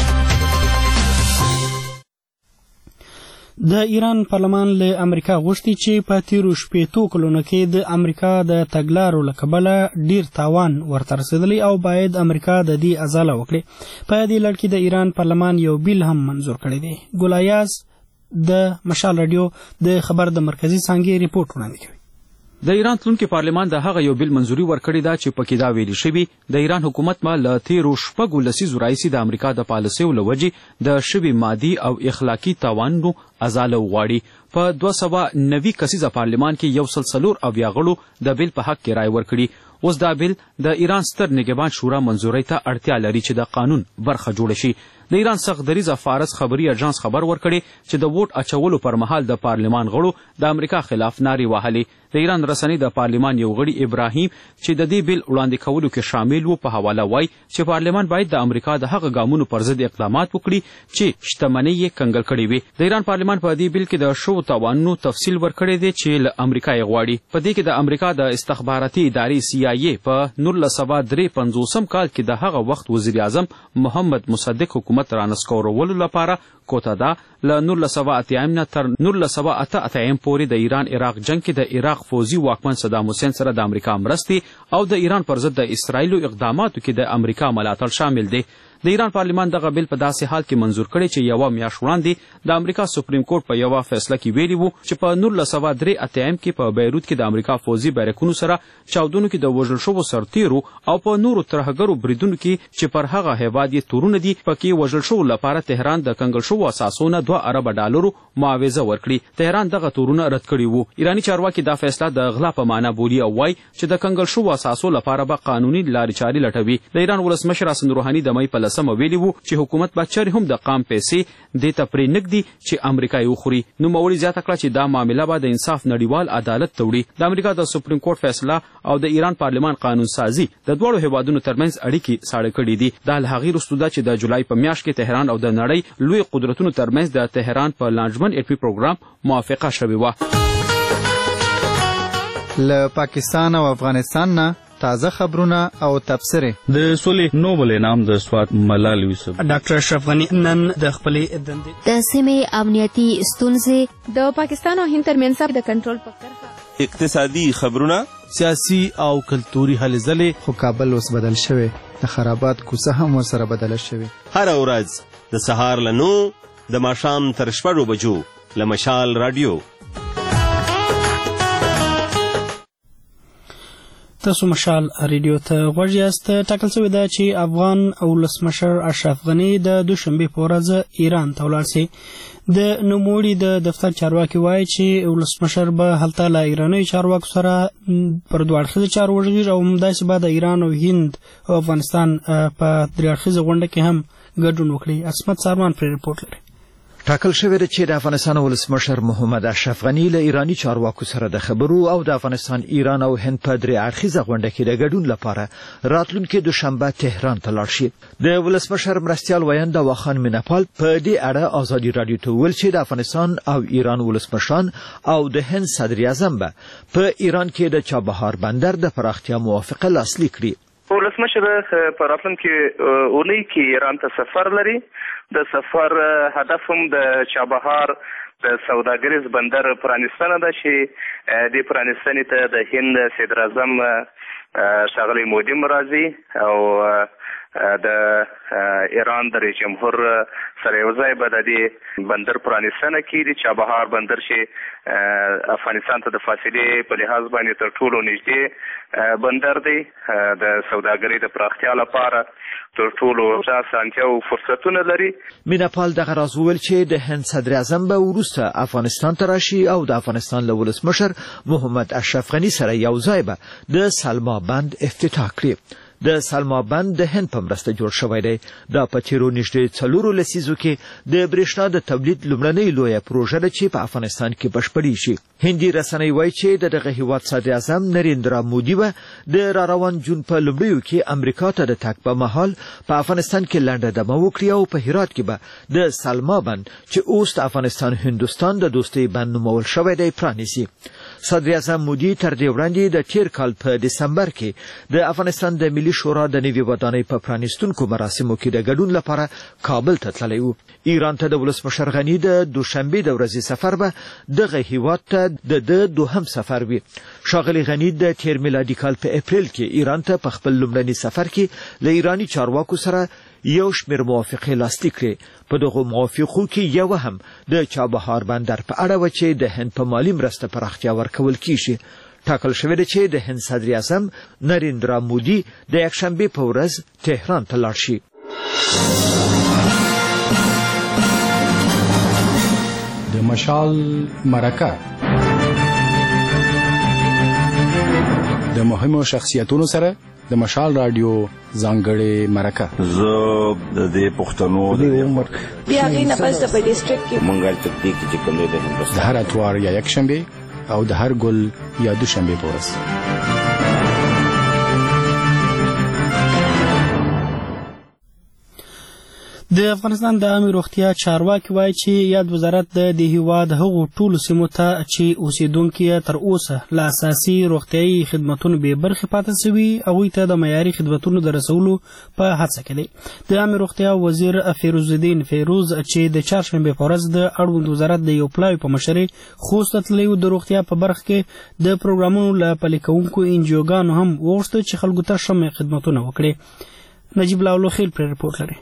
د ایران پارلمان له امریکا غوښتي چې په تیرو شپېتو کلونو کې د امریکا د تګلارو له کبله ډیر تاوان ورته رسېدلی او باید امریکا د دې ازاله وکړي. په دې لړ کې د ایران پارلمان یو بیل هم منظور کړی دی. ګلایاز د مشال رادیو د خبر د مرکزی څانګې ریپورټ وړاندې کوي. د ایران تلونکي پارلمان د هغه یو بیل منځوري ورکړې ده چې پکې دا ویلي شوي د ایران حکومت ما له تیرو شپږو لسیزو راهیسې د امریکا د پالیسیو له وجې د شوي مادي او اخلاقي تاوانونو ازاله وغواړي. په دوه سوه نوي کسیزه پارلمان کې یو سل څلور اویا غړو د بیل په حق کې رایه ورکړي. اوس دا بیل د ایران ستر نگهبان شورا منظورۍ ته اړتیا لري چې د قانون برخه جوړه شي. د ایران سخت دریځه فارس خبري اژانس خبر ورکړي چې د ووټ اچولو پر مهال د پارلمان غړو د امریکا خلاف نارې وهلې. د ایران رسنۍ د پارلمان یو غړي ابراهیم چې د دې بیل وړاندې کولو کې شامل وو په حواله وایي چې پارلمان باید د امریکا د هغه ګامونو پر ضد اقدامات وکړي چې شتمنۍ یې کنګل کړې وي. د ایران پارلمان په دې بیل کې د شوو تاوانونو تفصیل ورکړی دی چې له امریکا یې غواړي. په دې کې د امریکا د استخباراتي ادارې سی آی ای په نولس سوه درې پنځوسم کال کې د هغه وخت وزیر اعظم محمد مصدق حکومت رانسکورولو لپاره کوتا ده. له نولس سوه اتیایم نه تر نولس سوه اته اتیایم پورې د ایران عراق جنگ کې د عراق فوزي واکمن صدام حسین سره د امریکا مرستې او د ایران پر ضد د اسرائیلو اقداماتو کې د امریکا ملاتړ شامل دی. د ایران پارلمان دغه بیل په داسې حال کې منظور کړی چې یوه میاشت وړاندې د امریکا سپریم کورټ په یوه فیصله کې ویلي وو چې په نولس سوه درې اتیایم کې په بیروت کې د امریکا فوزي بیرکونو سره چاودنو کې د وژل شوو سرتیرو او په نورو ترهګرو بریدونو کې چې پر هغه هیواد یې تورونه دي پکې وژل شوو لپاره تهران د کنګل شوو اساسونه دوه اربه ډالرو معاوضه ورکړي. تهران دغه تورونه رد کړي وو. ایراني چارواکي دا فیصله د غلا په معنا بولي او وایي چې د کنګل شوو اساسو لپاره به قانوني لارې چارې لټوي. د ایران ولسمشر حسن روحاني د مۍ په لسمه ویلي وو چې حکومت به چرې هم د قام پیسې دې ته پرې نږدي چې امریکا یې وخوري. نوموړي زیاته کړه چې دا معامله به د انصاف نړیوال عدالت ته وړي. د امریکا د سپریم کورټ فیصله او د ایران پارلمان قانون سازي د دواړو هیوادونو ترمنځ اړیکې ساړه کړي دي. دا له هغې وروسته ده چې د جولای په میاشت کې تهران او د نړۍ لوی قدرتونو ترمنځ د تهران په لانجمن اټومي پروګرام موافقه شوې وه. له پاکستان او افغانستان نه تازه خبرونه او تبصرې. د سولې نوبل انعام د سوات ملال یوسف ډاکټر اشرف غني نن د خپلې دندې د سیمې امنیتي ستونزې د پاکستان او هند ترمنځ د کنټرول په کرښه اقتصادي خبرونه سیاسي او کلتوري هلې ځلې. خو کابل اوس بدل شوی، د خرابات کوڅه هم ورسره بدله شوې. هره ورځ د سهار له نو د ماښام تر شپږو بجو له مشال رادیو. تاسو مشال ریډیو ته غوږ یاست. ټاکل شوې ده چې افغان ولسمشر اشرف غني د دوشنبې په ورځ ایران ته ولاړ شي. د نوموړي د دفتر چارواکي وایي چې ولسمشر به هلته له ایرانیو چارواکو سره پر دوه اړخیزه چارو وغږېږي او همداسې به د ایران او هند او افغانستان په درې اړخیزه غونډه کې هم ګډون وکړي. عصمت سارمان پرې رپورټ لري. ټاکل شوې ده چې د افغانستان ولسمشر محمد اشرف غني له ایراني چارواکو سره د خبرو او د افغانستان، ایران او هند په درې اړخیزه غونډه کې د ګډون لپاره راتلونکي دوشنبه تهران ته لاړ شي. د ولسمشر مرستیال ویاند واخان میناپال په دې اړه ازادي رادیو ته وویل چې د افغانستان او ایران ولسمشران او د هند صدر اعظم به په ایران کې د چابهار بندر د پراختیا موافقه لاسلیک کړي. ولسمشر په راتلونکي اونۍ کې ایران ته سفر لري. د سفر هدف هم د چابهار د سوداګریز بندر پرانیستنه ده چې د پرانیستنې ته د هند صدر اعظم ښاغلی مودي راځي او د ایران د رئیس جمهور سره یو ځای به د دې بندر پرانیستنه کیږي. چابهار بندر چې افغانستان ته د فاصلې په لحاظ باندې تر ټولو نږدې بندر دی، د سوداګرۍ د پراختیا لپاره تر ټولو ښه اسانتیا او فرصتونه لري. میناپال دغه راز وویل چې د هند صدر اعظم به وروسته افغانستان ته راشي او د افغانستان له ولسمشر محمد اشرف غني سره یو ځای به د سلما بند افتتاح کړي. د سلما بند د هند په مرسته جوړ شوی دی. دا په تیرو نږدې څلورو لسیزو کې د برېښنا د تولید لومړنۍ لویه پروژه ده چې په افغانستان کې بشپړېږي. هندي رسنۍ وایي چې د دغه هیواد صدر اعظم نریندرا مودي به د را روان جون په لومړیو کې امریکا ته د تګ په مهال په افغانستان کې لنډه دمه وکړي او په هرات کې به د سلما بند چې اوس د افغانستان هندوستان د دوستۍ بند نومول شوی دی پرانیسي. صدر اعظم مودي تر دې وړاندې د تیر کال په دسمبر کې د افغانستان د ملي شورا د نوي ودانۍ په پرانیستونکو مراسمو کې د ګډون لپاره کابل ته تللی و. ایران ته د ولسمشر غني د دوشنبې د ورځې سفر به دغه هیواد ته د ده دوهم سفر وي. ښاغلي غني د تیر میلادي کال په اپریل کې ایران ته په خپل لومړني سفر کې له ایراني چارواکو سره یو شمېر موافقې لاسلیک کړې. په دغو موافقو کې یو هم د چابهار بندر په اړه و چې د هند په مالي مرسته پراختیا ورکول کیږي. ټاکل شوې ده چې د هند صدر اعظم نریندرا مودي د یکشنبې په ورځ تهران ته لاړ شي. د مشال مرکه د مهمو شخصیتونو سره د مشال رادیو ځانګړې مرکه. زه د دې پښتنو د عمر بیا غي نه پس په ډیسټریکټ کې مونږه تکتیک چې کوم دی د هندوستان د هر اتوار یا یک شنبه او د هر ګل یا دوشنبه په ورځ. د افغانستان د عامه روغتیا چارواکي وایي چې یاد وزارت د دې هیواد هغو ټولو سیمو ته چې اوسیدونکي تر اوسه له اساسي روغتیایي خدمتونو بې برخې پاتې سوي هغوی ته د معیاري خدمتونو د رسولو په هڅه کې دی. د عامه روغتیا وزیر فیروز الدین فیروز چې د چهارشنبې په ورځ د اړوند وزارت د یو پلاوي په مشرۍ خوست ته تللی و، د روغتیا په برخه کې د پروګرامونو له پلي کوونکو انجیوګانو هم وغوښتل چې خلکو ته ښه خدمتونه وکړي. نجیب الله لوخیل پرې رپورټ لري.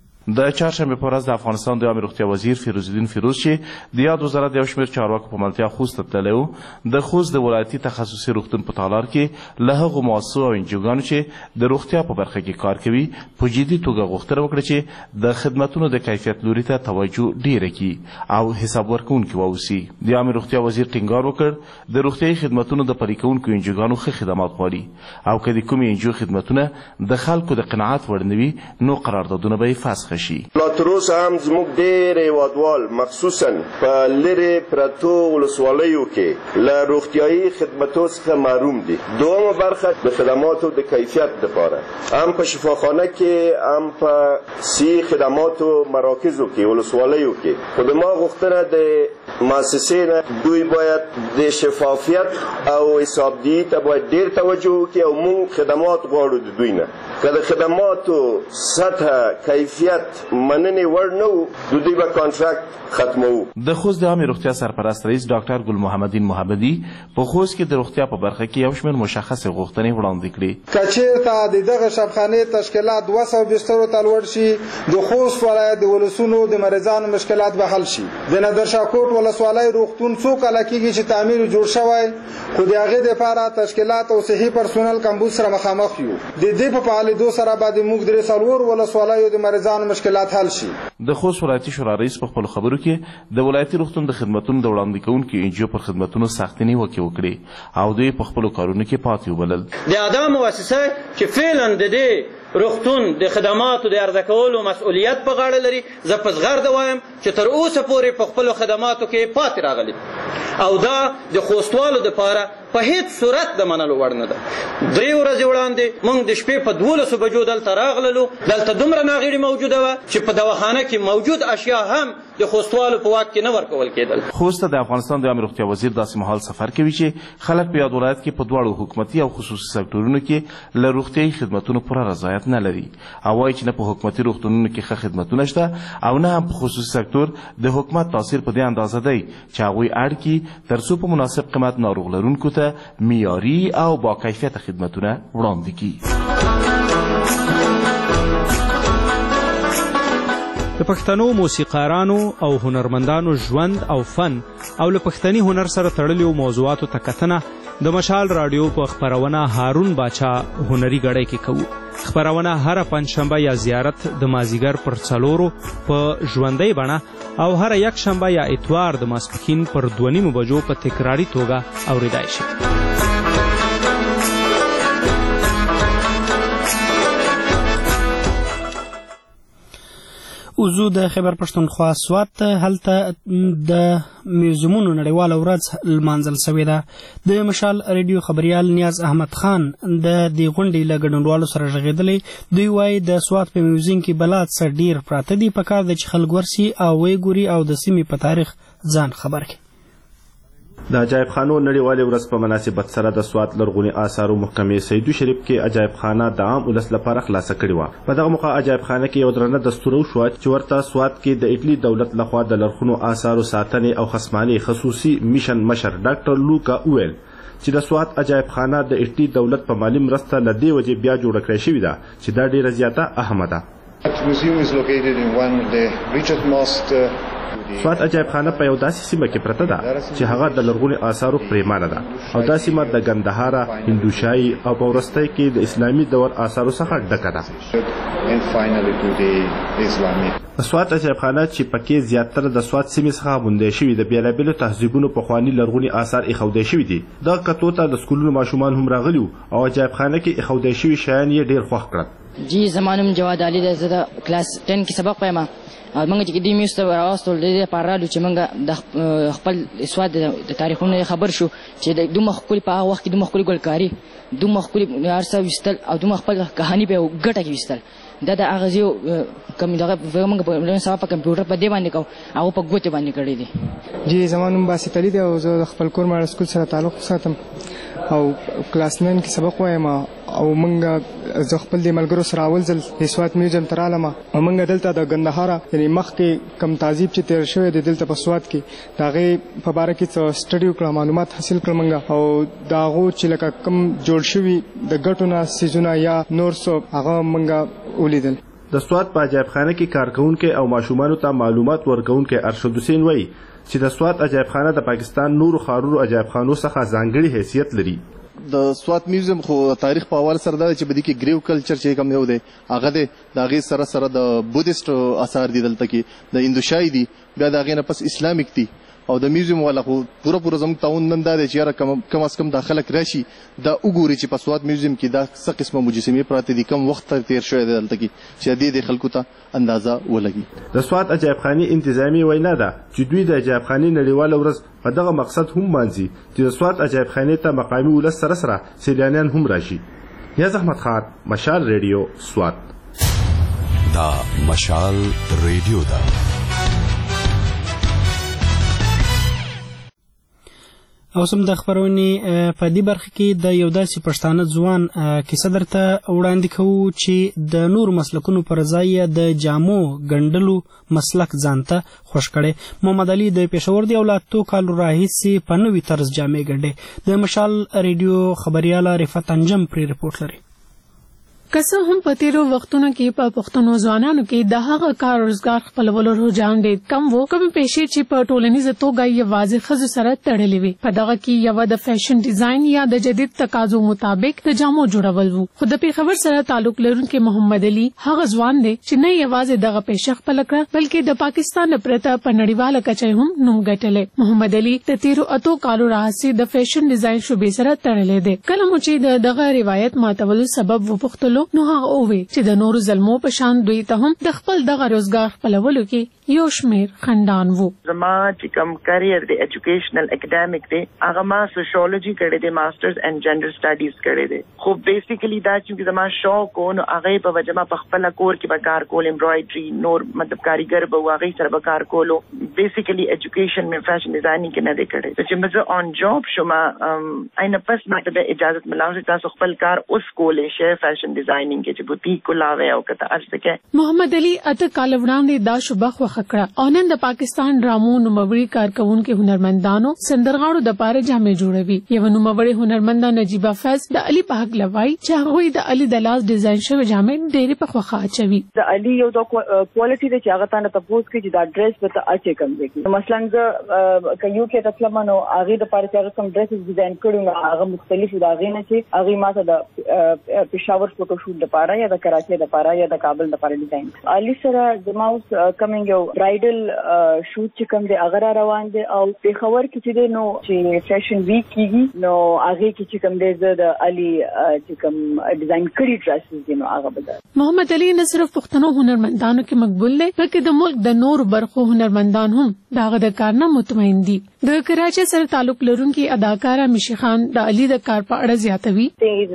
د چهارشنبې په ورځ د افغانستان د عامه روغتیا وزیر فیروز الدین فیروز چې د یاد وزارت یو شمېر چارواکو په ملتیا خوست ته تللی و، د خوست د ولایتي تخصصي روغتون په تالار کې له هغو مؤسسو او انجیوګانو چې د روغتیا په برخه کې کار کوي په جدي توګه غوښتنه وکړه چې د خدمتونو د کیفیت لوري ته توجه ډیره کړي او حساب ورکوونکي واوسي. د عامه روغتیا وزیر ټینګار وکړ د روغتیایي خدمتونو د پلي کوونکو انجیوګانو ښه خدمات غواړي او که د کومې انجیو خدمتونه د خلکو د قناعت وړ نه وي نو قراردادونه به یې فسخ شي. لا تر اوسه هم زموږ ډېر هېوادوال مخصوصا په لرې پرتو ولسوالیو کې له روغتیایي خدمتو څخه محروم دي. دومه برخه د خدماتو د کیفیت دپاره هم په شفاخانه کې هم په سی خدماتو مراکزو کې ولسوالیو کې خو د ما غوښتنه د مؤسسې نه دوی باید د شفافیت او حسابدهي ته باید ډېر توجه وکړي او موږ خدمات غواړو د دوی نه. که د خدماتو سطح کیفیت مننې وړ نه وو د دوی به کانټراکټ ختموو. د خوست د عامې روغتیا سرپرست رئیس ډاکټر ګل محمدین محمدي په خوست کې د روغتیا په برخه کې یو شمېر مشخصې غوښتنې وړاندې کړې. که چېرته د دغه شبخانې تشکیلات دوه سوه بسترو ته لوړ شي د خوست ولایت د ولسونو د مریضانو مشکلات به حل شي. د نادرشاهکوټ ولسوالۍ روغتون څو کاله کېږي چې تعمیر جوړ شوی خو د هغې دپاره تشکیلات او صحي پرسونل کمبود سره مخامخ یو. د دې په فعالېدو سره به د موږ درې څلور ولسوالیو د مریضانو مشکلات حل شي. د خوست ولایتي شورا رئیس په خپلو خبرو کې د ولایتي روغتون د خدمتونو د وړاندې کوونکو انجیو پر خدمتونو سختې نیوکې وکړې او دوی په خپلو کارونو کې پاتې وبلل. د ادا مؤسسه چې فعلا د دې روغتون د خدماتو د عرضه کولو مسؤلیت په غاړه لري، زه په زغرده وایم چې تر اوسه پورې په خپلو خدماتو کې پاتې راغلي او دا د خوستوالو دپاره په هیڅ صورت د منلو وړ نه ده. درې ورځې وړاندې موږ د شپې په دولسو بجو دلته راغللو، دلته دومره ناغېړي موجوده وه چې په دواخانه کې موجود اشیا هم د خوستوالو په واک کې نه ورکول کېدل. خوست د افغانستان د عامه روغتیا وزیر داسې مهال سفر کوي چې خلک په یاد ولایت کې په دواړو حکومتي او خصوصي سکتورونو کې له روغتیایي خدمتونو پوره رضایت نه لري او وایي چې نه په حکومتي روغتونونو کې ښه خدمتونه شته او نه هم په خصوصي سکتور د حکومت تاثیر په دې اندازه دی چې هغوی اړ کړي تر څو په مناسب قیمت ناروغ لرونکو ته معیاري او با کیفیت خدمتونه وړاندې کړي. د پښتنو موسیقارانو او هنرمندانو ژوند او فن او له پښتني هنر سره تړلیو موضوعاتو ته کتنه د مشال راډیو په خپرونه هارون باچا هنري غړی کې کوو. خپرونه هر پنځشنبه یا زیارت د مازیګر پر څلورو په ژوندۍ بڼه او هر یک شنبه یا اتوار د ماسپښین پر دوه نیمو بجو په تکراري توګه اوریدای شي. وزو د خیبر پښتونخوا سوات هلته د میوزیمونو نړیواله ورځ لمانځل سوې ده. د مشال ریډیو خبریال نیاز احمد خان د دې غونډې له ګډونوالو سره غږېدلی. دوی وایي د سوات په میوزیم کې بلاد څه ډیر پراته دي، پکار ده چې خلک ورسي او ویې ګوري او د سیمې په تاریخ ځان خبر کړي. د عجایب خانو نړیوالې ورځ په مناسبت سره د سوات لرغوني آثارو محکمې سیدو شریف کې عجایب خانه د عام ولس لپاره خلاصه کړې وه. په دغه موقع عجایب خانه کې یو درنه دستور وشوه چې ورته سوات کې د ایټلي دولت لخوا د لرغونو آثارو ساتنې او خصمانې خصوصي میشن مشر ډاکټر لوکا وویل چې د سوات عجایب خانه د ایټلي دولت په مالي مرسته له دې وجې بیا جوړه کړې شوې ده چې دا ډیره زیاته اهمه ده. سوات عجایب خانه په یو داسې سیمه کې پرته ده چې هغه د لرغوني آثارو پریمانه ده او دا سیمه د ګندهاره، هندوشاهي او په وروستۍ کې د اسلامي دور آثارو څخه ډکه ده. د سوات عجایب خانه چې پکې زیاتره د سوات سیمې څخه موندل شوي د بېلابېلو تهذیبونو پخواني لرغوني آثار ایښودل شوي دي. دغه کتو ته د سکولونو ماشومان هم راغلي او عجایب خانه کې ایښودل شوي شیان یې ډېر خوښ کړل. جی زما نوم جواد علي دی، زه د کلاس ټن کې سبق وایم. موږ چې دې میوس ته راوستل د دې لپاره رالو چې موږ د خپل سواد د تاریخونو خبر شو چې د دومره ښکلي په هغه وخت کې دومره ښکلي ګلکاري، دومره ښکلي هر څه ویستل او دومره خپل کهاني په ګټه کې ویستل. دا د هغه یو کوم دغه موږ په سبا په کمپیوټر په دې باندې کوو هغه په ګوتې باندې کړی دي. جی زما نوم باسط علي دی او زه د خپل کور ماډل سکول سره تعلق ساتم او کلاس ناین کې سبق وایم او موږ زه خپل د ملګرو سره اول ځل د سوات میوزیم ته رالم او موږ دلته د ګندهاره یعنې مخکې کم تعذیب چې تیر شوی دی دلته په سوات کې د هغې په باره کې څه سټډي وکړه، معلومات حاصل کړل موږ او د هغو چې لکه کم جوړ شوي د ګټو نه څیزونه یا نور څه هغه موږ ولیدل. د سوات په عجایب خانه کې کارکوونکي او ماشومانو ته معلومات ورکوونکی ارشد حسین وایي چې د سوات عجایب خانه د پاکستان نورو ښارونو عجایب خانو څخه ځانګړي حیثیت لري. د سوات میوزیم خو تاریخ په حواله سره دا چې بدی کې ګریو کلچر چې کوم یو دی هغه دی د هغې سره سره د بودیسټ آثار دي، دلته کې د هندوشاهي دي، بیا د هغې نه پس اسلامیک دي او د میوزیم والا خو پوره پوره زموږ تعاون نن دا دی چې یاره کم از کم دا خلک راشي دا وګوري چې په سوات میوزیم کې دا څه قسمه مجسمې پراته دي، کم وخت تیر شوی دی دلته کې چې دې د خلکو ته اندازه ولګي. د سوات عجایب خانې انتظامي وینا ده چې دوی د عجایب خانې نړیواله ورځ په دغه مقصد هم مانځي چې د سوات عجایب خانې ته مقامي ولس سره سره سیلانیان هم راشي. نیاز احمد خان، مشال ریډیو، سوات. دا مشال ریډیو ده. او سم د خبرونې په دې برخه کې د یو داسې پښتانه ځوان کیسه درته وړاندې کوو چې د نور مسلکونو پر ځای د جامو ګنډلو مسلک ځانته خوښ کړی. محمد علي د پېښور دی او له اتو کالو راهیسې په نوي طرز جامې ګنډي. د مشال ریډیو خبریاله رفت انجم پرې رپورټ لري. که څه هم په تیرو وختونو کې په پښتنو ځوانانو کې د هغه کار روزګار خپلولو رجحان ډېر کم و، کومې پیشې چې په ټولنیزه توګه یوازې ښځو سره تړلې وي. په دغه کې یوه د فیشن ډیزاین یا د جدید تقاضو مطابق د جامو جوړول وو. خو د پېښور سره تعلق لرونکي محمد علي هغه ځوان دی چې نه یوازې دغه پیشه خپله کړه بلکې د پاکستان پرته په نړیواله کچه هم نوم ګټلی. محمد علي د تیرو اتو کالو راهیسې د فیشن ډیزاین شعبې سره تړلی دی. کله مو چې د دغه روایت ماتولو سبب وپوښتلو نو هغه وویل چې د نورو زلمو په شان دوی ته هم د خپل دغه روزګار خپلولو کې یو شمیر خندان وو. زما چې کوم کریئر دی ایجوکیشنل اکیډمیک دی هغه ما سوشیولوژي کړی دی، ماسټرز اینڈ جنډر سټډیز کړی دی. خو بیسیکلی دا چې زما شوق و نو هغه په وجه ما په خپل کور کې به کار کول، امبرایډري نور مطلب کاریګر به هغه سره به کار کولو. بیسیکلی ایجوکیشن مې فیشن ډیزاینینګ کې نه دی کړی. چې مزه آن جاب شوم اینه پس ماته به اجازه ملاو چې تاسو خپل کار اوس کولې شي فیشن ډیزاین ډیزاینینګ کې چې بوتیک کولاوي او کته ارسکه. محمد علي اته کال وړاندې دا شوبه خوښه کړه او نن د پاکستان ډرامو نوموړي کارکونکو هنرمندانو سندرغاړو د پاره جامې جوړوي. یو نوموړي هنرمنده نجيبه فیض د علي په حق لوي چې هغه د علي د لاس ډیزاین شوی جامې ډېری په خوښه اچوي. د علي یو د کوالټي د چې هغه تانه تاسو کې چې دا ډریس به ته اچي کم دی. مثلا زه کيو کې تاسو منو هغه د پاره چې هغه کوم ډریس ډیزاین کړو نو هغه مختلف د هغه نه چې هغه ماته د پېښور فوټو شوټ د پاره یا د کراچي د پاره یا د کابل د پاره ډیزاین. علي سره د ماوس کمینګ یو برایډل شوټ چې کوم دی هغه روان دی او پېښور کې چې دی نو چې فیشن ویک کیږي نو هغه کې چې کوم دی زه د علي چې کوم ډیزاین کړی ډریسز دي نو هغه بدل. محمد علي نه صرف پښتنو هنرمندانو کې مقبول دی بلکې د ملک د نور برخو هنرمندان هم داغه د کار نه مطمئن دي. د کراچي سره تعلق لرونکي اداکارہ مشی خان د علي د کار په اړه زیاتوي.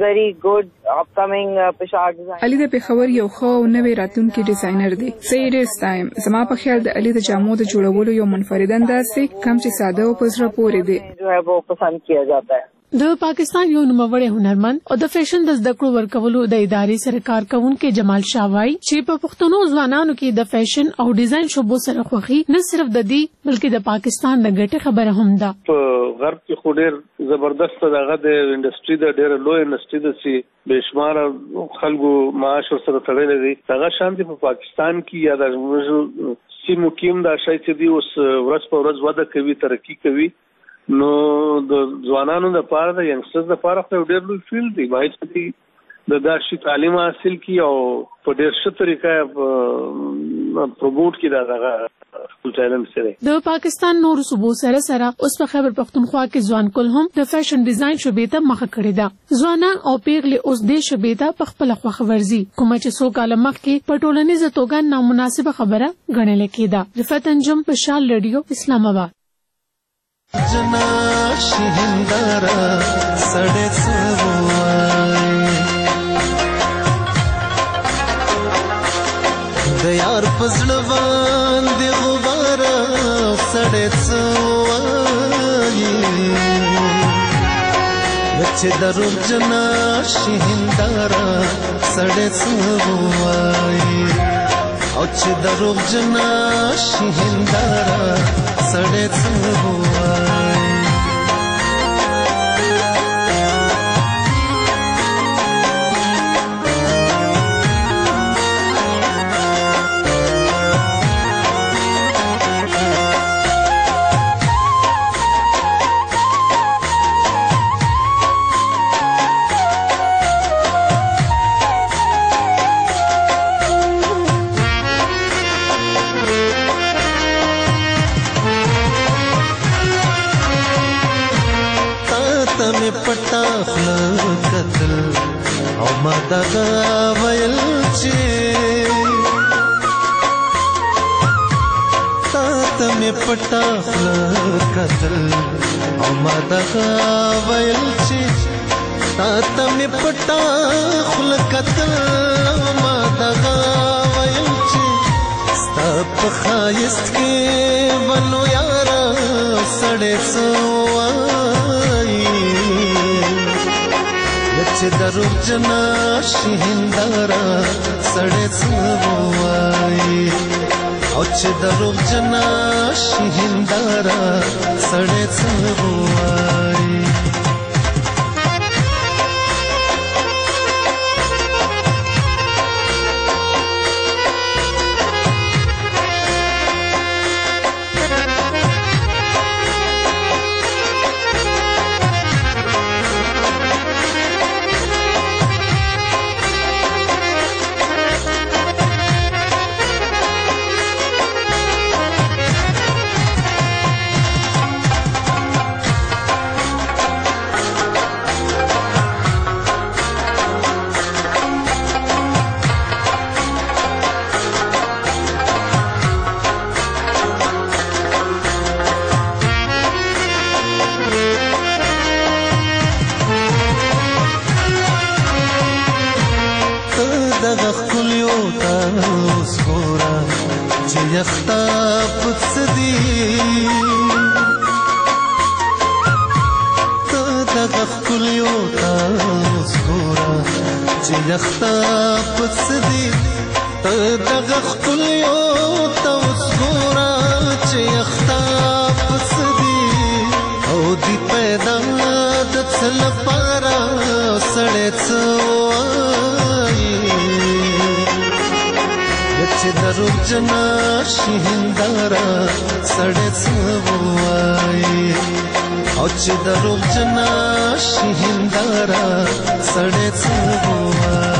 علي د پېښور یو ښه او نوی راتلونکي ډیزاینر دی. سیریس ټایم زما په خیال د علي د جامو د جوړولو یو منفرد انداز دی کم چې ساده او په زړه پورې دی. جو ہے وہ پسند کیا جاتا ہے. د پاکستان یو نوموړی هنرمند او د فیشن د زده کړو ورکولو د ادارې سره کار کوونکي جمال شاه وایي چې په پښتنو ځوانانو کې د فیشن او ډیزاین شوبو سره خوښي نه صرف د دې بلکې د پاکستان د ګټې خبره هم ده. په غرب کې خو ډېر زبردست دغه د انډستری د ډېر لوی انډستری د سي بشمار خلکو معاش سره تړلې دي. هغه شانتي په پاکستان کې یا د سیمو کې دا شای چې دی اوس ورځ په ورځ وده کوي ترقی کوي نو د ځوانانو د پاره د ینګسترز د پاره خو ډېر لوی فیلډ دی باید چې د داسې تعلیم حاصل کی او په ډېر ښه طریقه پروموټ کی دا دغه خپل ټیلنټ سره. د پاکستان نور صوبو سره سره اوس په خیبر پختونخوا کې ځوان کول هم د فیشن ډیزاین شوبې ته مخه کړې ده. ځوانان او پیغلې اوس دې شوبې ته په خپل خوښه ورزي کوم چې څو کال مخکې په ټولنیزه توګه نامناسبه خبره ګڼل کېده. رفعت انجم په شال رادیو اسلام آباد. جنا شهندارا سړې سوای د یار پزړ باندې غبار سړې سوای چې درو جنا شهندارا سړې سوای او چې درو جنا شهندارا سړې سوای. پټا خپل قتل او ما دغه ویل چې تا ته مې پټا خپل قتل او ما دغه ویل چې تا ته مې پټا خپل قتل او ما دغه ویل چې ستا په خایست کې ونو یارا سړې سوای چې درو جنا شهندارا سړې سوای او چې درو جنا شهندارا سړې سوای. دغه خلیو تاسو ګورا چې یختا پڅدي ته دغه خلیو تاسو ګورا چې یختا پس دی ته دغه خپلیو ته وسګورا چې یختا پس دی او دی پیدا د څه لپاره سړی څه وایي چې دروغ جنا شي هنداره سړی څه وایي او چې دروغ جنا شي هنداره سړی څه وایي